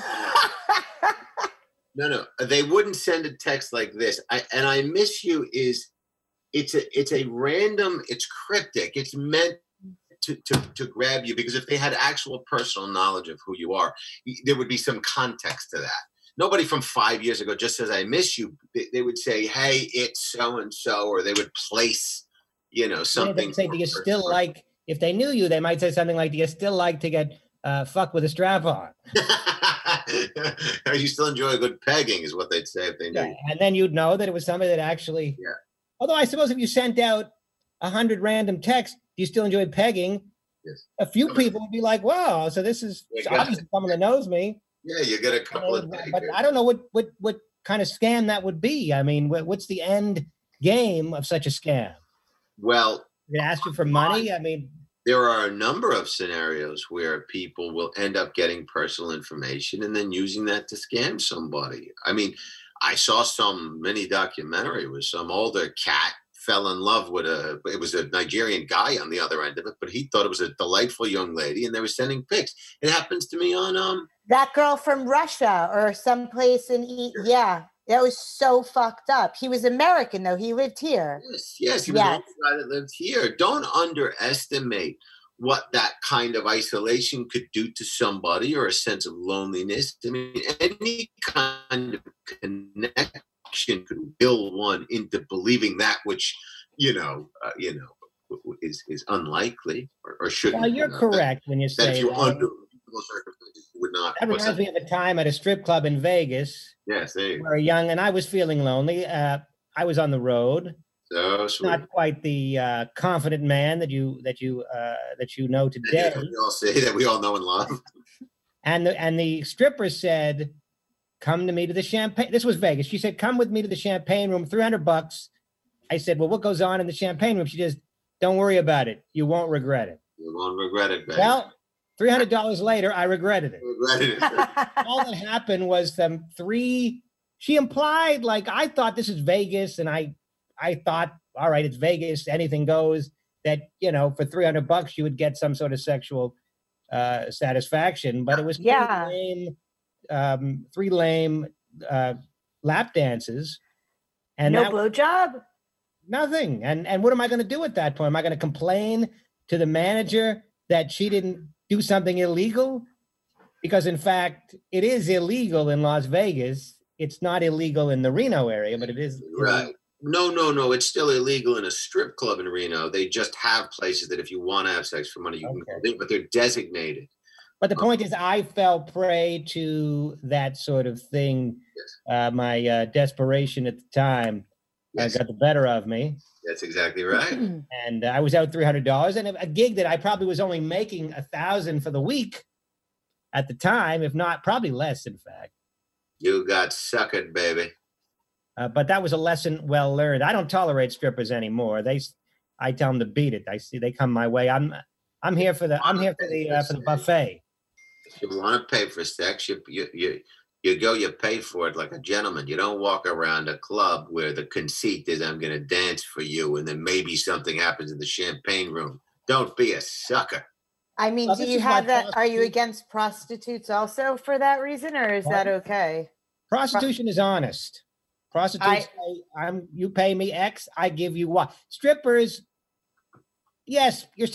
No, no, they wouldn't send a text like this. I and I miss you is it's a it's a random, it's cryptic. It's meant to to to grab you because if they had actual personal knowledge of who you are, y- there would be some context to that. Nobody from five years ago just says I miss you. They, they would say, "Hey, it's so and so," or they would place, you know, Yeah, something. they'd say, do you for- still for- like? If they knew you, they might say something like, "Do you still like to get uh, fucked with a strap on?" you still enjoy a good pegging, is what they'd say if they knew. Yeah, you. and then you'd know that it was somebody that actually. Yeah. Although I suppose if you sent out a hundred random texts, you still enjoy pegging? Yes. A few people would be like, wow, so this is Yeah, obviously someone that knows me. Yeah, you get a couple of. But I don't know what what what kind of scam that would be. I mean, what, what's the end game of such a scam? Well, they ask you for money. I mean, there are a number of scenarios where people will end up getting personal information and then using that to scam somebody. I mean, I saw some mini documentary where some older cat fell in love with a, it was a Nigerian guy on the other end of it, but he thought it was a delightful young lady and they were sending pics. It happens to me on, um, that girl from Russia or someplace in, e- yeah, that was so fucked up. He was American though. He lived here. Yes, yes. He was yes. the guy that lived here. Don't underestimate what that kind of isolation could do to somebody or a sense of loneliness. I mean, any kind of connection could will one into believing that which, you know, uh, you know, is is unlikely or, or shouldn't. Well, you're correct that, when you say that. If you're that. under circumstances, would not. That reminds me of a time at a strip club in Vegas. Yes, there you where young, and I was feeling lonely. Uh, I was on the road. So sweet. Not quite the uh, confident man that you that you uh, that you know today. We all say that we all know and love. And the and the stripper said, "Come to me to the champagne." This was Vegas. She said, "Come with me to the champagne room, three hundred bucks." I said, "Well, what goes on in the champagne room?" She just, "Don't worry about it. You won't regret it." You won't regret it, baby. Well, three hundred dollars later, I regretted it. Regretted it. All that happened was them three. She implied, like, I thought this is Vegas, and I, I thought, all right, it's Vegas, anything goes. That, you know, for three hundred bucks, you would get some sort of sexual uh, satisfaction. But it was yeah. three lame, um, three lame uh, lap dances, and no that, blowjob. Nothing. And and what am I going to do at that point? Am I going to complain to the manager that she didn't do something illegal? Because in fact, it is illegal in Las Vegas. It's not illegal in the Reno area, but it is. Right. Illegal. No, no, no. It's still illegal in a strip club in Reno. They just have places that if you want to have sex for money, you okay. can go in, but they're designated. But the point is, I fell prey to that sort of thing. Yes. Uh, my uh, desperation at the time yes. uh, got the better of me. That's exactly right. And uh, I was out three hundred dollars, and a gig that I probably was only making a thousand for the week at the time, if not probably less, in fact. You got suckered, baby. Uh, but that was a lesson well learned. I don't tolerate strippers anymore. They, I tell them to beat it. I see they come my way. I'm, I'm here for the, I'm here for the, uh, for the buffet. If you want to pay for sex, you, you, you, you go, you pay for it like a gentleman. You don't walk around a club where the conceit is, I'm going to dance for you, and then maybe something happens in the champagne room. Don't be a sucker. I mean, well, do you have that? Are you against prostitutes also for that reason, or is what? that okay? Prostitution Pro- is honest. Prostitutes I, say, I'm, you pay me X, I give you Y. Strippers, yes, you're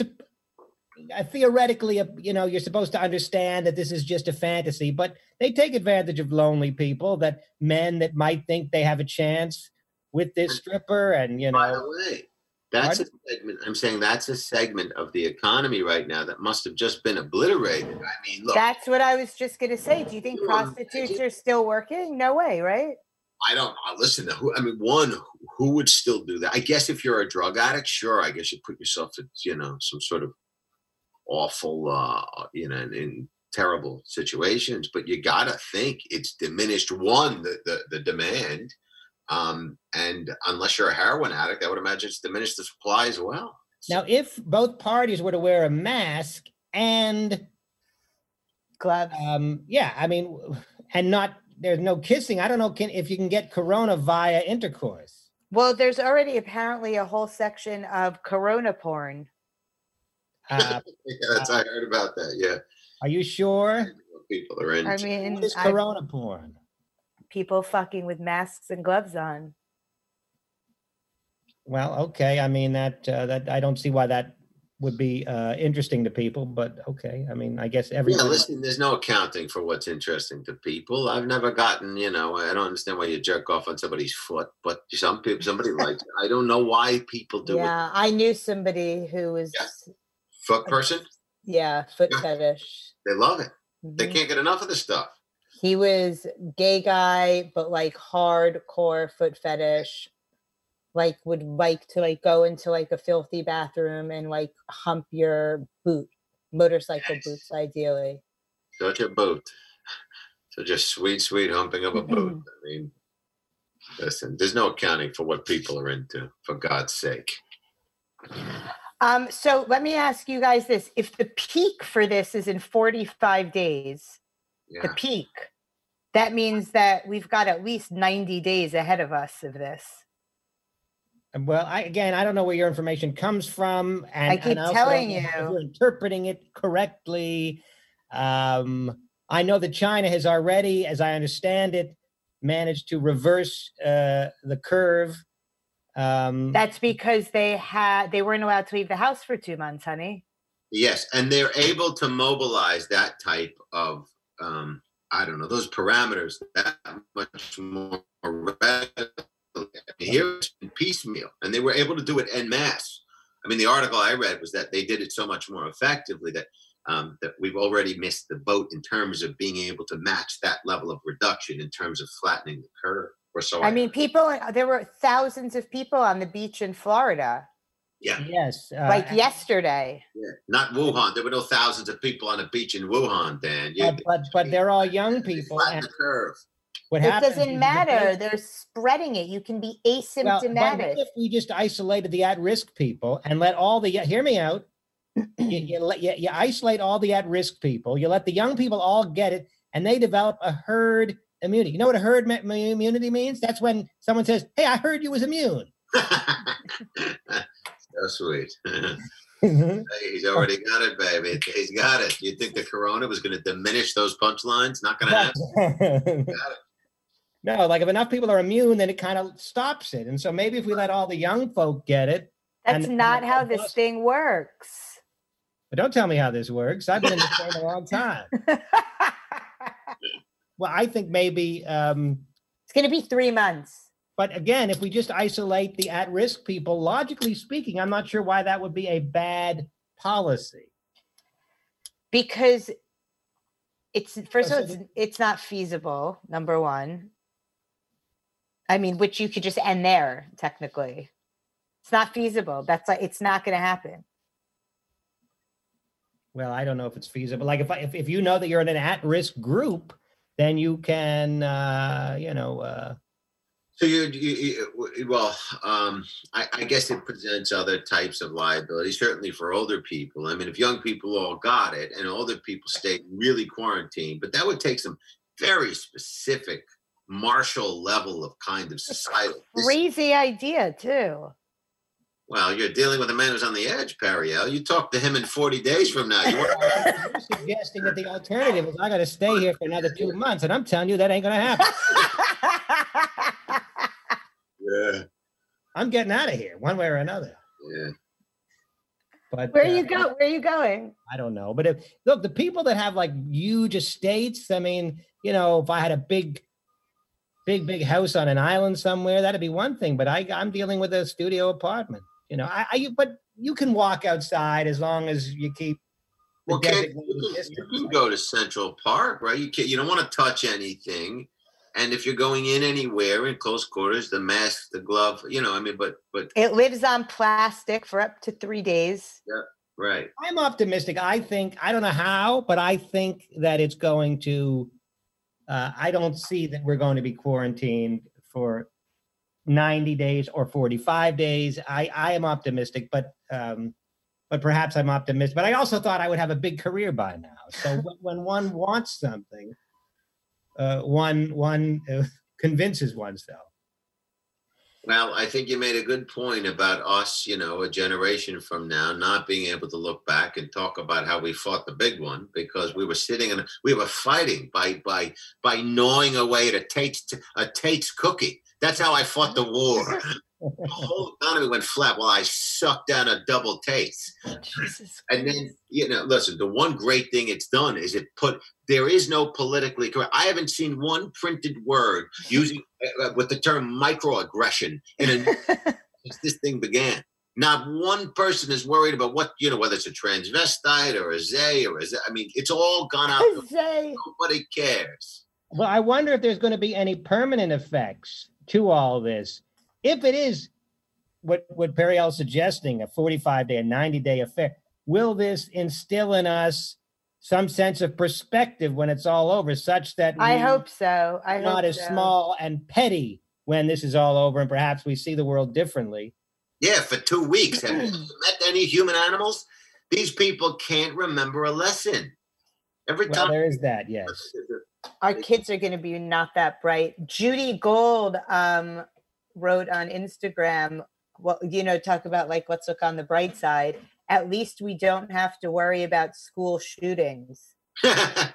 uh, theoretically, uh, you know, you're supposed to understand that this is just a fantasy, but they take advantage of lonely people, that men that might think they have a chance with this stripper, and you know. By the way, that's Pardon? a segment. I'm saying that's a segment of the economy right now that must have just been obliterated. I mean, look. That's what I was just going to say. Do you think prostitutes are still working? No way, right? I don't know. Listen, who, I mean, one, who would still do that? I guess if you're a drug addict, sure, I guess you put yourself in, you know, some sort of awful, uh, you know, in, in terrible situations. But you got to think it's diminished, one, the, the, the demand. Um, and unless you're a heroin addict, I would imagine it's diminished the supply as well. Now, if both parties were to wear a mask and gloves, um, yeah, I mean, and not, there's no kissing. I don't know can, if you can get corona via intercourse. Well, there's already apparently a whole section of corona porn. Uh, yeah, that's, uh, I heard about that. Yeah. Are you sure? People are in. I mean, what is corona I, porn? People fucking with masks and gloves on. Well, okay. I mean, that uh, that I don't see why that would be uh, interesting to people, but okay. I mean, I guess everyone. Yeah, listen, there's no accounting for what's interesting to people. I've never gotten, you know, I don't understand why you jerk off on somebody's foot, but some people, somebody likes it. I don't know why people do yeah, it. Yeah, I knew somebody who was. Yeah. Foot person? Yeah, foot yeah. fetish. They love it. Mm-hmm. They can't get enough of the stuff. He was gay guy, but like hardcore foot fetish. like would like to like go into like a filthy bathroom and like hump your boot, motorcycle Yes. boots, ideally. Such a boot. Such a sweet, sweet humping of a boot. I mean, listen, there's no accounting for what people are into, for God's sake. Um, so let me ask you guys this. If the peak for this is in forty-five days, Yeah. the peak, that means that we've got at least ninety days ahead of us of this. Well, I, again, I don't know where your information comes from, and I keep and also telling don't know if you. you're interpreting it correctly. Um, I know that China has already, as I understand it, managed to reverse uh, the curve. Um, That's because they had they weren't allowed to leave the house for two months, honey. Yes, and they're able to mobilize that type of, um, I don't know, those parameters that much more readily. Here it's been piecemeal, and they were able to do it en masse. I mean, the article I read was that they did it so much more effectively that um, that we've already missed the boat in terms of being able to match that level of reduction in terms of flattening the curve. Or so I mean, people, there were thousands of people on the beach in Florida, yeah, yes, uh, like yesterday. yeah, not Wuhan. There were no thousands of people on a beach in Wuhan, Dan. You, but, but but they're all young people. flatten And the curve. what It happens is doesn't that matter. they- They're spreading it. You can be Well, but asymptomatic. what if we just isolated the at-risk people and let all the, hear me out, you, you, let- you, you isolate all the at-risk people, you let the young people all get it, and they develop a herd immunity. You know what a herd me- me- immunity means? That's when someone says, hey, I heard you was immune. So sweet. He's already got it, baby. He's got it. You think the corona was going to diminish those punchlines? Not going to happen. No, like if enough people are immune, then it kind of stops it. And so maybe if we let all the young folk get it, That's and- not and- how this thing works. but don't tell me how this works. I've been in this game a long time. Well, I think maybe, um, It's going to be three months. but again, if we just isolate the at-risk people, logically speaking, I'm not sure why that would be a bad policy. Because it's, first of all, so it's, it's not feasible, number one. I mean, which you could just end there, technically. It's not feasible. That's like, it's not going to happen. Well, I don't know if it's feasible. Like if I, if, if you know that you're in an at-risk group, then you can, uh, you know, uh, So you, you, you well, um, I, I guess it presents other types of liability, certainly for older people. I mean, if young people all got it and older people stayed really quarantined, but that would take some very specific Marshall level of kind of societal. Crazy idea, too. Well, you're dealing with a man who's on the edge, Periel. You talk to him in forty days from now. You want you're suggesting that the alternative is I got to stay here for another two months, and I'm telling you that ain't going to happen. yeah, I'm getting out of here one way or another. yeah. But Where uh, you go? Where are you going? I don't know. But if look, the people that have like huge estates, I mean, you know, if I had a big, big, big house on an island somewhere, that'd be one thing. But I, I'm dealing with a studio apartment. You know, I, I but you can walk outside as long as you keep. the Well, Ken, designated you can, distance. you can go to Central Park, right? You can, you don't want to touch anything, and if you're going in anywhere in close quarters, the mask, the glove, you know, I mean, but but It lives on plastic for up to three days. right. I'm optimistic. I think I don't know how, but I think that it's going to. Uh, I don't see that we're going to be quarantined for ninety days or forty-five days. I, I am optimistic, but um, but perhaps I'm optimistic. But I also thought I would have a big career by now. So when, when one wants something, uh, one one uh, convinces oneself. Well, I think you made a good point about us, you know, a generation from now, not being able to look back and talk about how we fought the big one, because we were sitting and we were fighting by by by gnawing away at a Tate's a Tate's cookie. That's how I fought the war. The whole economy went flat while I sucked down a double Tate's. Jesus. And then, you know, listen, the one great thing it's done is it put, there is no politically correct. I haven't seen one printed word using uh, with the term microaggression in a, since this thing began. Not one person is worried about what, you know, whether it's a transvestite or a Zay or a Zay. I mean, it's all gone out. Jose. Nobody cares. Well, I wonder if there's going to be any permanent effects to all this. If it is what what Periel's suggesting, a forty-five day, a ninety day affair, will this instill in us some sense of perspective when it's all over, such that we I hope so. I are not hope as so. small and petty when this is all over, and perhaps we see the world differently? Yeah, for two weeks. Have you met any human animals? These people can't remember a lesson. Every Well, time. there is that, yes. Our kids are going to be not that bright. Judy Gold um, wrote on Instagram, well, you know, talk about like, let's look on the bright side. At least we don't have to worry about school shootings. That's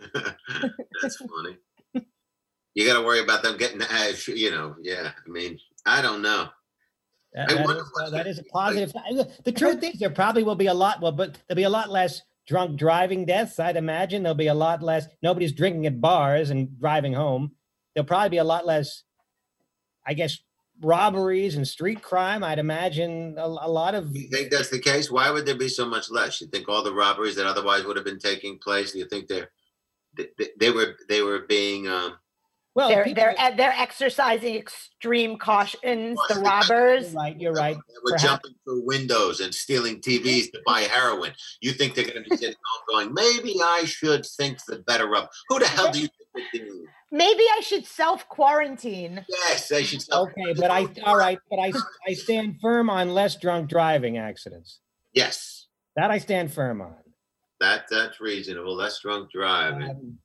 funny. You got to worry about them getting, uh, you know, yeah. I mean, I don't know. That, I that wonder is, what's that gonna is a be positive. The truth is, there probably will be a lot. Well, but there'll be a lot less drunk driving deaths. I'd imagine there'll be a lot less. Nobody's drinking at bars and driving home. There'll probably be a lot less, I guess, robberies and street crime. I'd imagine a, a lot of. You think that's the case? Why would there be so much less? You think all the robberies that otherwise would have been taking place? Do you think they're they, they were they were being um, Well, They're people- they're they're exercising extreme cautions. The You're robbers. You're right. You're right. They were Perhaps- jumping through windows and stealing T Vs to buy heroin. You think they're going to be sitting home going, maybe I should think the better of. Who the hell do you think they're doing? Maybe I should self quarantine. Yes, they should. Okay, but I all right, but I I stand firm on less drunk driving accidents. Yes, That I stand firm on. that that's reasonable. Less drunk driving. Um,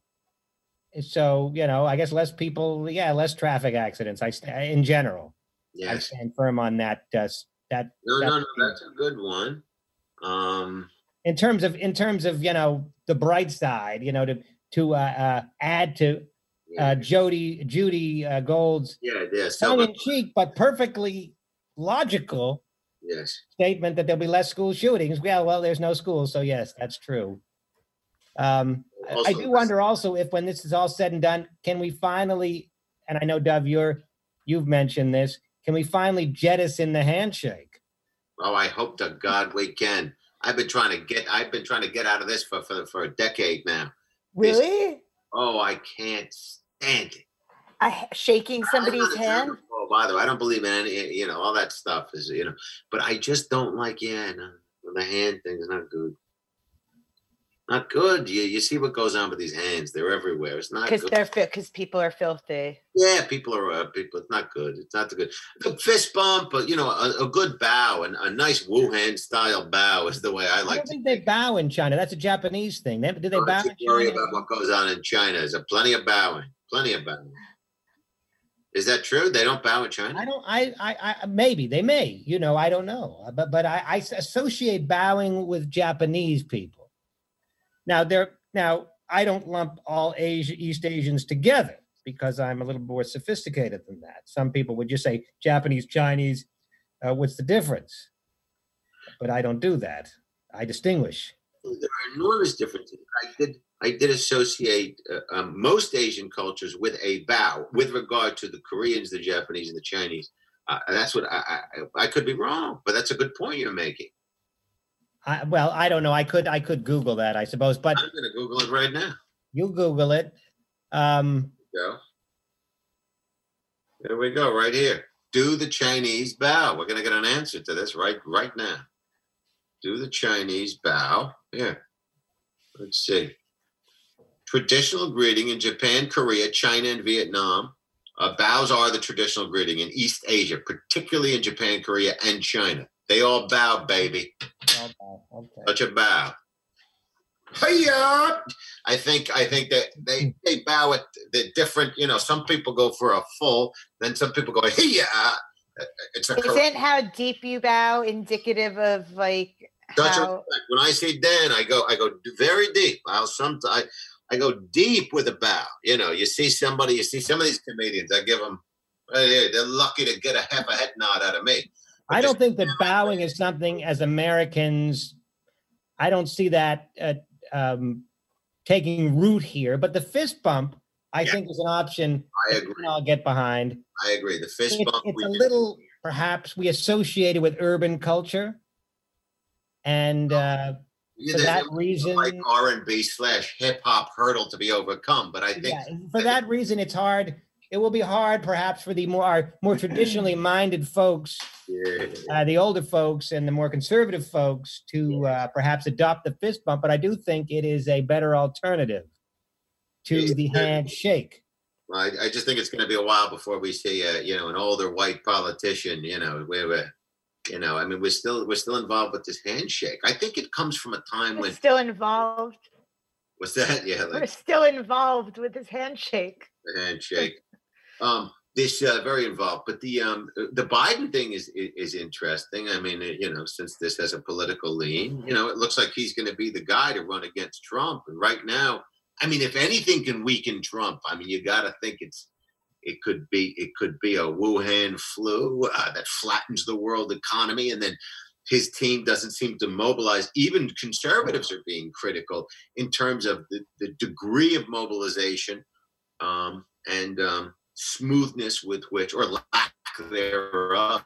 so you know, I guess less people, yeah, less traffic accidents. I st- in general, I Yes. stand firm on that. Uh, s- that No, no, no. that- That's a good one. Um, in terms of in terms of you know the bright side, you know, to to uh, uh, add to yeah, uh, Jody Judy uh, Gold's yeah, yeah. So, tongue in cheek but perfectly logical yes. statement that there'll be less school shootings. Yeah, well, there's no schools, so yes, that's true. Um, I- I Also- do wonder also if, when this is all said and done, can we finally? And I know, Dov, you're you've mentioned this. Can we finally jettison the handshake? Oh, I hope to God we can. I've been trying to get. I've been trying to get out of this for for, for a decade now. Really? Oh, I can't stand it. I, shaking somebody's I'm not a hand? germaphobe. By the way, I don't believe in any. You know, all that stuff is. You know, but I just don't like. Yeah, no, the hand thing is not good. Not good. You you see what goes on with these hands? They're everywhere. It's not Because good. they're because people are filthy. Yeah, people are uh, people. It's not good. It's not the good. The fist bump, but you know, a, a good bow and a nice Wuhan style bow is the way I I like don't to. think they bow in China. That's a Japanese thing. They, do they Don't bow you in worry China? about what goes on in China. There's a plenty of bowing. Plenty of bowing. Is that true? They don't bow in China? I don't. I. I. I maybe they may. You know. I don't know. But but I, I associate bowing with Japanese people. Now they're now I don't lump all Asia East Asians together because I'm a little more sophisticated than that. Some people would just say Japanese, Chinese. Uh, what's the difference? But I don't do that. I distinguish. There are enormous differences. I did. I did associate uh, um, most Asian cultures with a bow, with regard to the Koreans, the Japanese, and the Chinese. Uh, that's what I, I. I could be wrong, but that's a good point you're making. I, well, I don't know. I could I could Google that, I suppose. But I'm going to Google it right now. you Google it. Um, Go. There we go, right here. Do the Chinese bow? We're going to get an answer to this right right now. Do the Chinese bow? Here. Let's see. Traditional greeting in Japan, Korea, China, and Vietnam. Uh, bows are the traditional greeting in East Asia, particularly in Japan, Korea, and China. They all bow, baby. okay. okay. Such a bow. Hiya! I think I think that they they bow at the different. You know, some people go for a full, then some people go hiya. It's a Isn't how deep you bow indicative of like Such a how respect. When I say Dan, I go I go very deep. I'll sometimes I, I go deep with a bow. You know, you see somebody, you see some of these comedians. I give them, hey, they're lucky to get a half a head nod out of me. But I don't just- think that bowing is something as Americans. I don't see that uh, um, taking root here. But the fist bump, I Yeah. think, is an option I that we agree. can all get behind. I agree. The fist It's, bump. it's we a did- little, perhaps, we associate it with urban culture, and uh, Yeah, for there's that a- reason, like R and B slash hip hop hurdle to be overcome. But I think yeah, for that reason, it's hard it will be hard, perhaps, for the more more traditionally minded folks, Yeah. uh, the older folks, and the more conservative folks to uh, perhaps adopt the fist bump. But I do think it is a better alternative to Yeah. the handshake. I, I just think it's going to be a while before we see a, you know, an older white politician, you know, where we're, you know, I mean, we're still, we're still involved with this handshake. I think it comes from a time We're when, still involved. what's that? Yeah. We're Like still involved with this handshake. the handshake. Um, this, uh, very involved, but the, um, the Biden thing is, is, is interesting. I mean, you know, since this has a political lean, you know, it looks like he's going to be the guy to run against Trump. And right now, I mean, if anything can weaken Trump, I mean, you got to think it's, it could be, it could be a Wuhan flu uh, that flattens the world economy, and then his team doesn't seem to mobilize. Even conservatives are being critical in terms of the, the degree of mobilization um, and um, smoothness with which, or lack thereof.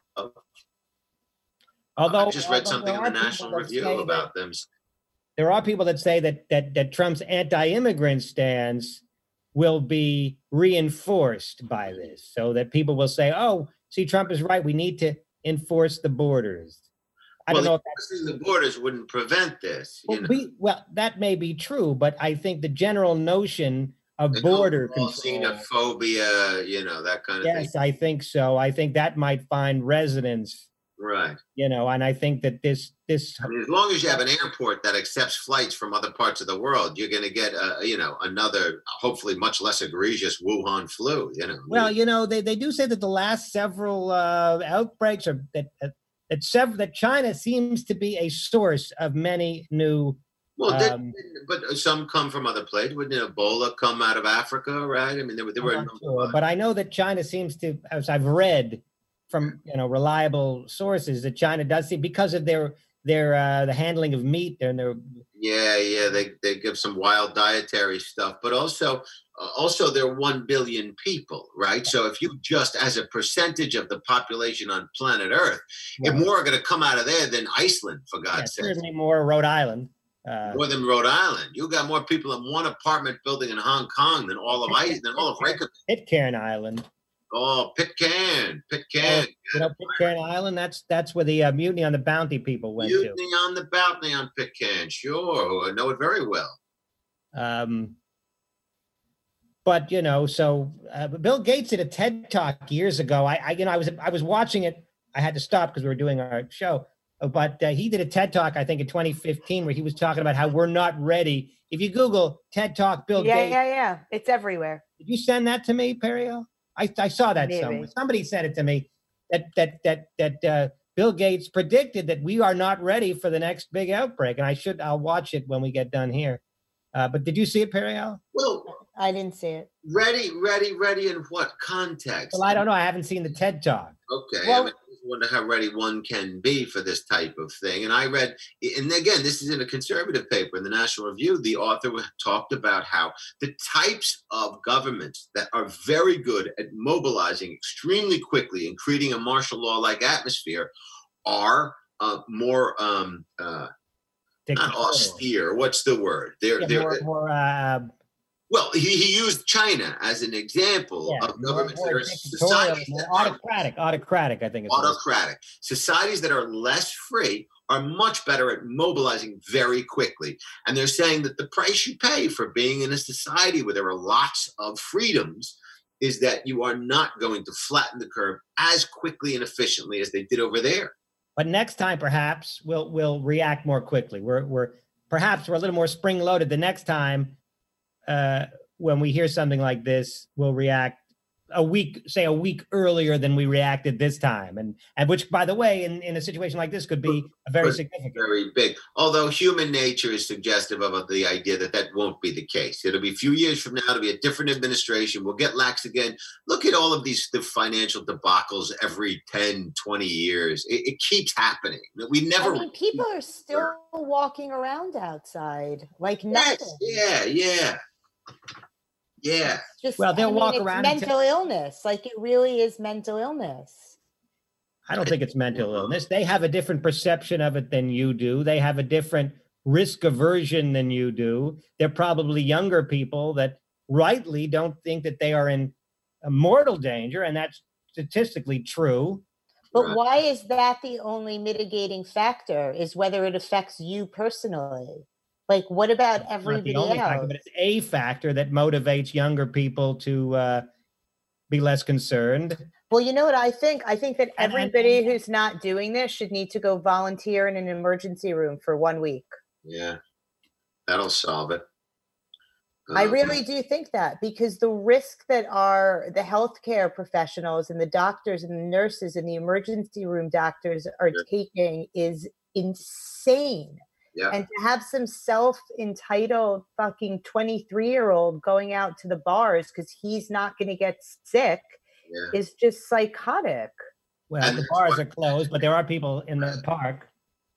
Although I just read although something there in the are people National that Review say that- about them. There are people that say that that that Trump's anti-immigrant stance will be reinforced by this, so that people will say, "Oh, see, Trump is right. We need to enforce the borders." I well, don't know if that's enforcing the borders wouldn't prevent this. You well, know? we, well, that may be true, but I think the general notion of The border overall control. xenophobia, you know, that kind of Yes, thing. I think so. I think that might find resonance, Right. you know, and I think that this this I mean, as long as you have an airport that accepts flights from other parts of the world, you're going to get, uh, you know, another, hopefully much less egregious Wuhan flu. You know. well, you know, they, they do say that the last several uh, outbreaks are that uh, that several that China seems to be a source of many new. well, did, um, but some come from other places. Wouldn't Ebola come out of Africa? Right. I mean, there were there I'm were. a not number sure, of- but I know that China seems to, as I've read from you know reliable sources, that China does see because of their their uh, the handling of meat and their Yeah, yeah, they they give some wild dietary stuff, but also uh, also they're one billion people, right? So if you just as a percentage of the population on planet Earth, if more are going to come out of there than Iceland, for yeah, God's sake, certainly more Rhode Island. Uh, more than Rhode Island, you got more people in one apartment building in Hong Kong than all of Ice than all of Reykjavik. Pitcairn Island. Oh, Pitcairn, Pitcairn, You know, Pitcairn Island. That's that's where the uh, mutiny on the Bounty people went mutiny on the Bounty on Pitcairn. Sure, I know it very well. to. Um, but you know, so uh, Bill Gates did a TED Talk years ago. I, I, you know, I was I was watching it. I had to stop because we were doing our show. Uh, But uh, he did a TED Talk, I think, in twenty fifteen, where he was talking about how we're not ready. If you Google TED Talk, Bill Yeah, Gates, yeah, yeah. It's everywhere. did you send that to me, Perio? I, I saw that Maybe. somewhere. Somebody sent it to me. That that that that uh, Bill Gates predicted that we are not ready for the next big outbreak, and I should I'll watch it when we get done here. Uh, but did you see it, Perio? Well, I didn't see it. ready, ready, ready in what context? Well, I don't know. I haven't seen the TED Talk. Okay, Well- I, mean, I just wonder how ready one can be for this type of thing. And I read, and again, this is in a conservative paper in the National Review. The author talked about how the types of governments that are very good at mobilizing extremely quickly and creating a martial law-like atmosphere are uh, more um, uh, not Dictatorial. austere. What's the word? They're Yeah, they're more, more, uh, well. He, he used China as an example yeah, of more, governments more that are dictatorial, societies more that are autocratic, autocratic. I think it's called. autocratic. Societies that are less free are much better at mobilizing very quickly. And they're saying that the price you pay for being in a society where there are lots of freedoms is that you are not going to flatten the curve as quickly and efficiently as they did over there. But next time, perhaps we'll we'll react more quickly. We're we're perhaps we're a little more spring loaded. The next time, uh, when we hear something like this, we'll react a week, say a week earlier than we reacted this time, and and which, by the way, in, in a situation like this, could be a very But significant. Very big. Although human nature is suggestive of the idea that that won't be the case. It'll be a few years from now. It'll be a different administration. We'll get lax again. Look at all of these the financial debacles every ten, twenty years. It, it keeps happening. We never. I mean, people are still walking around outside like Yes, nothing. yeah, yeah. Yeah. It's just, Well, they'll I mean, walk it's around and mental illness. Like it really is mental illness. I don't think it's mental illness. They have a different perception of it than you do. They have a different risk aversion than you do. They're probably younger people that rightly don't think that they are in a mortal danger, and that's statistically true. But Right. why is that the only mitigating factor? Is whether it affects you personally? Like, what about It's not everybody the only else? factor, but it's a factor that motivates younger people to uh, be less concerned. Well, you know what I think? I think that And- and- everybody and- who's not doing this should need to go volunteer in an emergency room for one week. Yeah, that'll solve it. I Um, really do think that, because the risk that our the healthcare professionals and the doctors and the nurses and the emergency room doctors are Yeah. taking is insane. Yeah, And to have some self-entitled fucking twenty-three-year-old going out to the bars because he's not going to get sick yeah. is just psychotic. Well, And the that's bars what- are closed, but there are people in the park.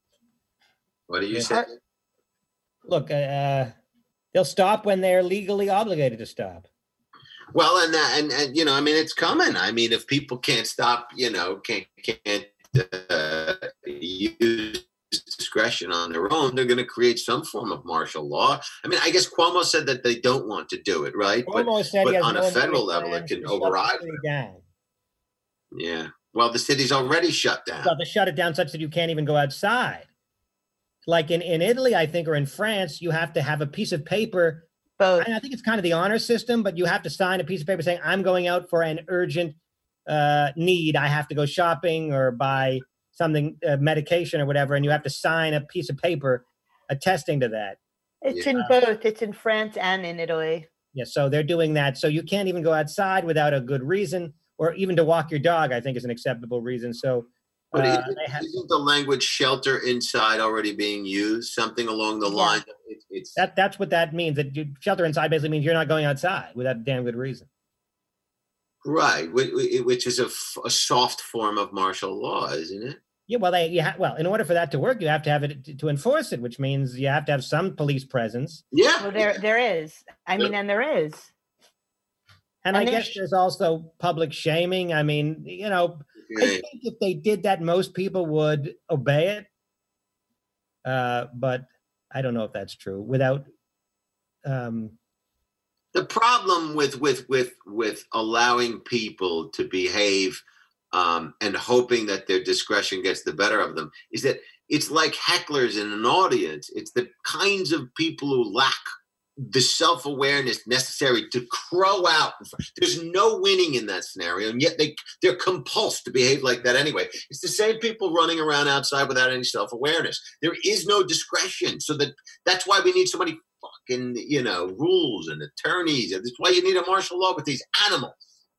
What do you Yeah. say? Look, uh, they'll stop when they're legally obligated to stop. Well, and that, and and you know, I mean, it's coming. I mean, if people can't stop, you know, can't can't uh, use discretion on their own, they're going to create some form of martial law. I mean, I guess Cuomo said that they don't want to do it, right? But Cuomo said but he has on a no federal immediate level, it plans can to shut the override. city down. Yeah. Well, the city's already shut down. Well, to shut it down such that you can't even go outside. Like in, in Italy, I think, or in France, you have to have a piece of paper. Both. And I think it's kind of the honor system, but you have to sign a piece of paper saying, I'm going out for an urgent uh, need. I have to go shopping or buy something, uh, medication or whatever. And you have to sign a piece of paper attesting to that. It's Yeah. in both. It's in France and in Italy. Yeah, so they're doing that. So you can't even go outside without a good reason, or even to walk your dog, I think is an acceptable reason. So But uh, isn't, they have, isn't the language "shelter inside" already being used? Something along the Yeah. line. Of it, it's that that's what that means. That you, shelter inside basically means you're not going outside without a damn good reason. right, whi- whi- which is a, f- a soft form of martial law, isn't it? Yeah, well, they you ha- well, in order for that to work, you have to have it to, to enforce it, which means you have to have some police presence. Yeah. Well, there there is. I mean, and there is. And, And I there's- guess there's also public shaming. I mean, you know, I Okay. think if they did that, most people would obey it. Uh, but I don't know if that's true. Without, um, The problem with with with with allowing people to behave um, and hoping that their discretion gets the better of them is that it's like hecklers in an audience. It's the kinds of people who lack the self-awareness necessary to crow out. There's no winning in that scenario, and yet they they're compulsed to behave like that anyway. It's the same people running around outside without any self-awareness. There is no discretion, so that that's why we need so many fucking, you know, rules and attorneys, and that's why you need a martial law with these animals.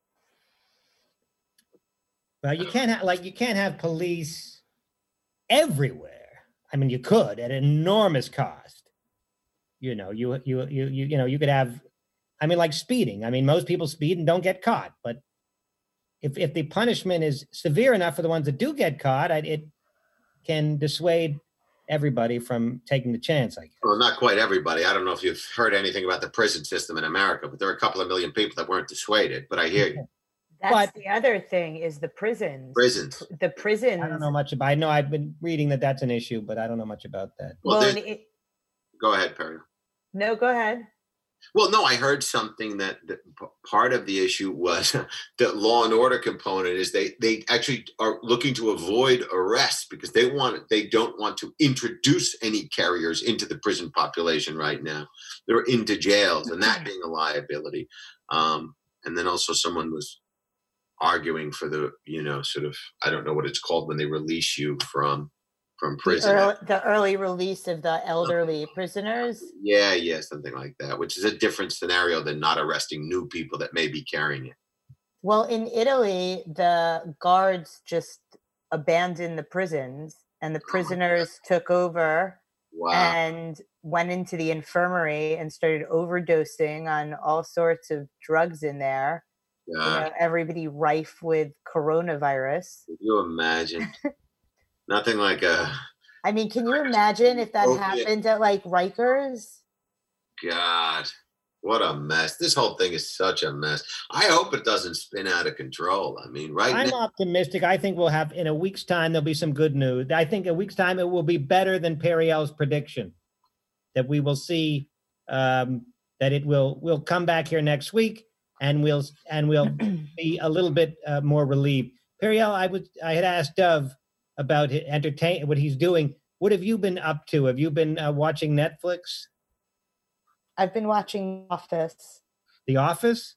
well, you can't have like you can't have police everywhere. I mean, you could at enormous cost. You know, you you you you you know, you could have. I mean, like speeding. I mean, most people speed and don't get caught, but if if the punishment is severe enough for the ones that do get caught, I, it can dissuade everybody from taking the chance, I guess. Well, not quite everybody. I don't know if you've heard anything about the prison system in America, but there are a couple of million people that weren't dissuaded. But I hear you. That's But- the other thing is the prisons. Prisons. The prisons. I don't know much about. I know I've been reading that that's an issue, but I don't know much about that. Well, Well, there's- and it, Go ahead, Perry. no, go ahead. Well, no, I heard something that, that p- part of the issue was the law and order component is they they actually are looking to avoid arrest because they want they don't want to introduce any carriers into the prison population right now. They're into jails, and that being a liability. Um, and then also someone was arguing for the, you know, sort of, I don't know what it's called when they release you from from The prison. early, the early release of the elderly prisoners. Yeah, yeah, something like that, which is a different scenario than not arresting new people that may be carrying it. Well, in Italy, the guards just abandoned the prisons and the Oh my prisoners took over Wow. and went into the infirmary and started overdosing on all sorts of drugs in there. You God, know, everybody rife with coronavirus. could you imagine? Nothing like a I mean, can you imagine if that Opiate. happened at like Rikers? God. What a mess. This whole thing is such a mess. I hope it doesn't spin out of control. I mean, right I'm now, optimistic. I think we'll have in a week's time there'll be some good news. I think a week's time it will be better than Periel's prediction. That we will see um, that it will will come back here next week and we'll and we'll be a little bit uh, more relieved. Periel, I would I had asked Dove about his entertain what he's doing. What have you been up to? Have you been uh, watching Netflix? I've been watching Office. The Office?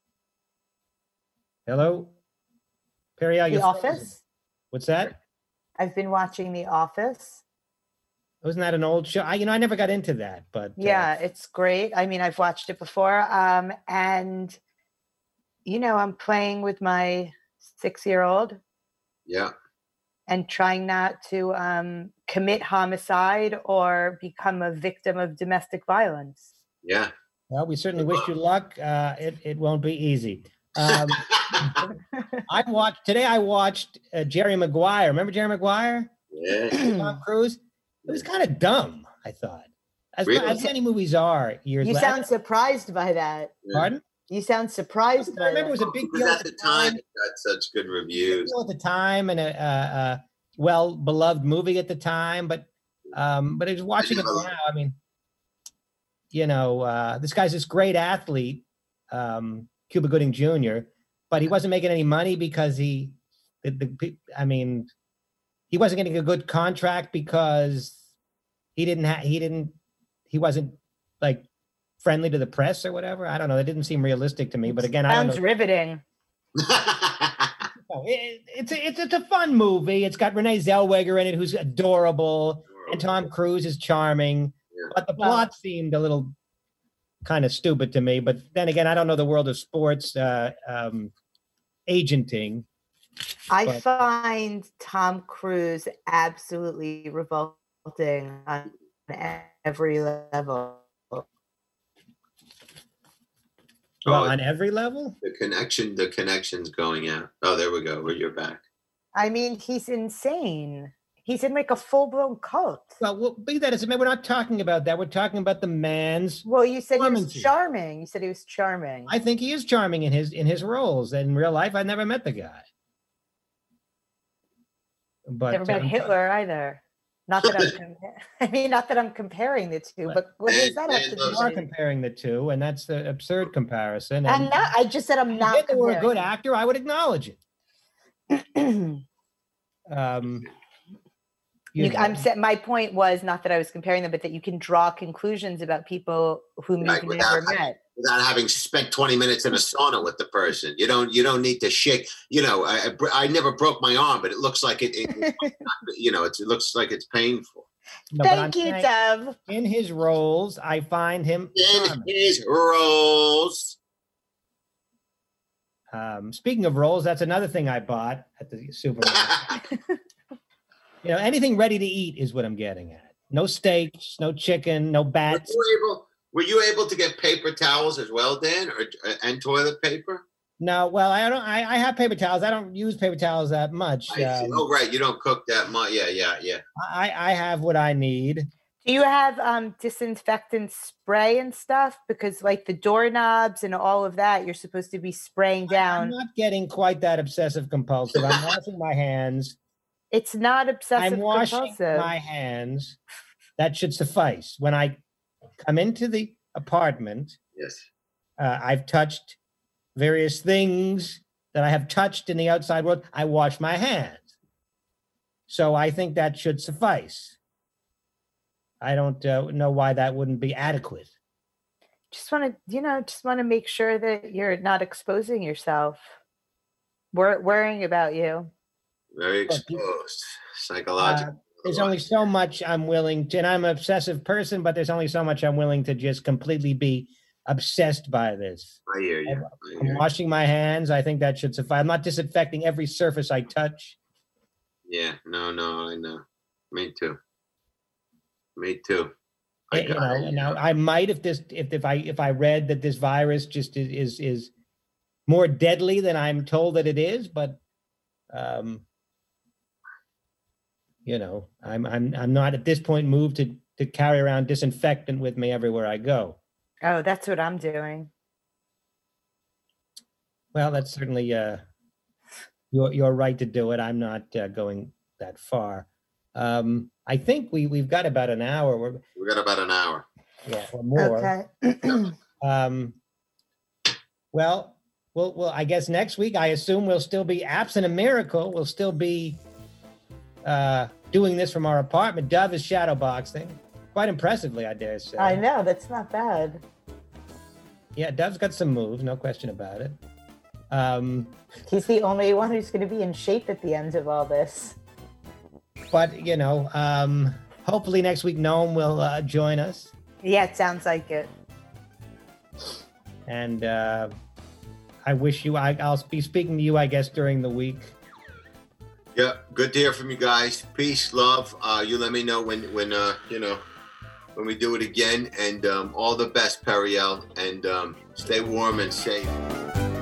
Hello? Periel, The you're frozen. Office? What's that? I've been watching The Office. Wasn't that an old show? I, you know, I never got into that, but uh, Yeah, it's great. I mean, I've watched it before. Um, and, you know, I'm playing with my six-year-old Yeah. and trying not to um, commit homicide or become a victim of domestic violence. Yeah. well, we certainly wish you luck. Uh, it it won't be easy. Um, I watched today. I watched uh, Jerry Maguire. Remember Jerry Maguire? Yeah. Tom Cruise. It was kind of dumb. I thought, as, Really? as many movies are years. You later. sound surprised by that. Pardon? You sound surprised I by remember it that. was a big Because deal at the time, it got such good Big reviews. deal at the time, and a, a, a well beloved movie at the time. But um, but I was watching it know. now. I mean, you know, uh, this guy's this great athlete, um, Cuba Gooding Junior, but he wasn't making any money because he, the, the I mean, he wasn't getting a good contract because he didn't have he didn't he wasn't like friendly to the press or whatever. I don't know. That didn't seem realistic to me. But again, I don't Sounds know. riveting. No, it, it's a, it's it's a fun movie. It's got Renee Zellweger in it, who's adorable, and Tom Cruise is charming. Yeah. But the Well- plot seemed a little kind of stupid to me. But then again, I don't know the world of sports uh, um, agenting. I But- find Tom Cruise absolutely revolting on every level. Well, Oh, on every level. the connection, the connection's going out. Oh, there we go. Where you're back. I mean, he's insane. He's in like a full-blown cult. Well, well, be that as it may, we're not talking about that. We're talking about the man's. Well, you said he was Performances. charming. You said he was charming. I think he is charming in his in his roles. In real life, I never met the guy. But Never met um, Hitler either. Not that I'm. Compa- I mean, not that I'm comparing the two, but what does that have to And do You with are anything? comparing the two, and that's the absurd comparison. I'm And not. I just said I'm if not. Hitler were a good comparing. actor, I would acknowledge it. Um, you You, know, I'm sa- my point was not that I was comparing them, but that you can draw conclusions about people whom Right, you've without never met. Without having spent twenty minutes in a sauna with the person. You don't you don't need to shake. You know, I, I br- I never broke my arm, but it looks like it, it you know, it's, it looks like it's painful. no, but I'm Thank you, saying Dove. in his roles, I find him In charming. his roles. Um, speaking of rolls, that's another thing I bought at the supermarket. You know, anything ready to eat is what I'm getting at. No steaks, no chicken, no Were bats. you able, were you able to get paper towels as well, Dan, or and toilet paper? No, well, I don't. I, I have paper towels. I don't use paper towels that much. I see. Um, Oh, right, you don't cook that much. Yeah, yeah, yeah. I, I have what I need. Do you have um, disinfectant spray and stuff? Because like the doorknobs and all of that, you're supposed to be spraying I'm down. not getting quite that obsessive compulsive. I'm washing my hands. It's not obsessive I'm washing compulsive. my hands. That should suffice. When I come into the apartment, Yes. uh, I've touched various things that I have touched in the outside world. I wash my hands. So I think that should suffice. I don't uh, know why that wouldn't be adequate. Just want to, you know, just want to make sure that you're not exposing yourself. We're worrying about you. Very Look, you- exposed. Uh, Psychological. there's only so much I'm willing to, and I'm an obsessive person, but there's only so much I'm willing to just completely be obsessed by this. I hear you. I I'm hear you. washing my hands. I think that should suffice. I'm not disinfecting every surface I touch. Yeah, no, no, I know. Me too. Me too. I Eh, you got know, it, and now I might if this if if I if I read that this virus just is is, is more deadly than I'm told that it is, but um, you know, I'm I'm I'm not at this point moved to to carry around disinfectant with me everywhere I go. Oh, that's what I'm doing. Well, that's certainly uh, your your right to do it. I'm not uh, going that far. Um, I think we we've got about an hour. We're, We got about an hour. yeah, or more. Okay. Um, well, well, well, I guess next week, I assume we'll still be absent a miracle. We'll still be uh, doing this from our apartment. Dove is shadowboxing quite impressively, I dare say. I know, that's not bad. Yeah, Dove's got some moves, no question about it. Um, He's the only one who's going to be in shape at the end of all this. But, you know, um, hopefully next week Noam will uh, join us. Yeah, it sounds like it. And uh, I wish you, I, I'll be speaking to you, I guess, during the week. Yeah, good to hear from you guys. Peace, love. Uh, you let me know when, when uh, you know, when we do it again. And um, all the best, Periel. And um, stay warm and safe.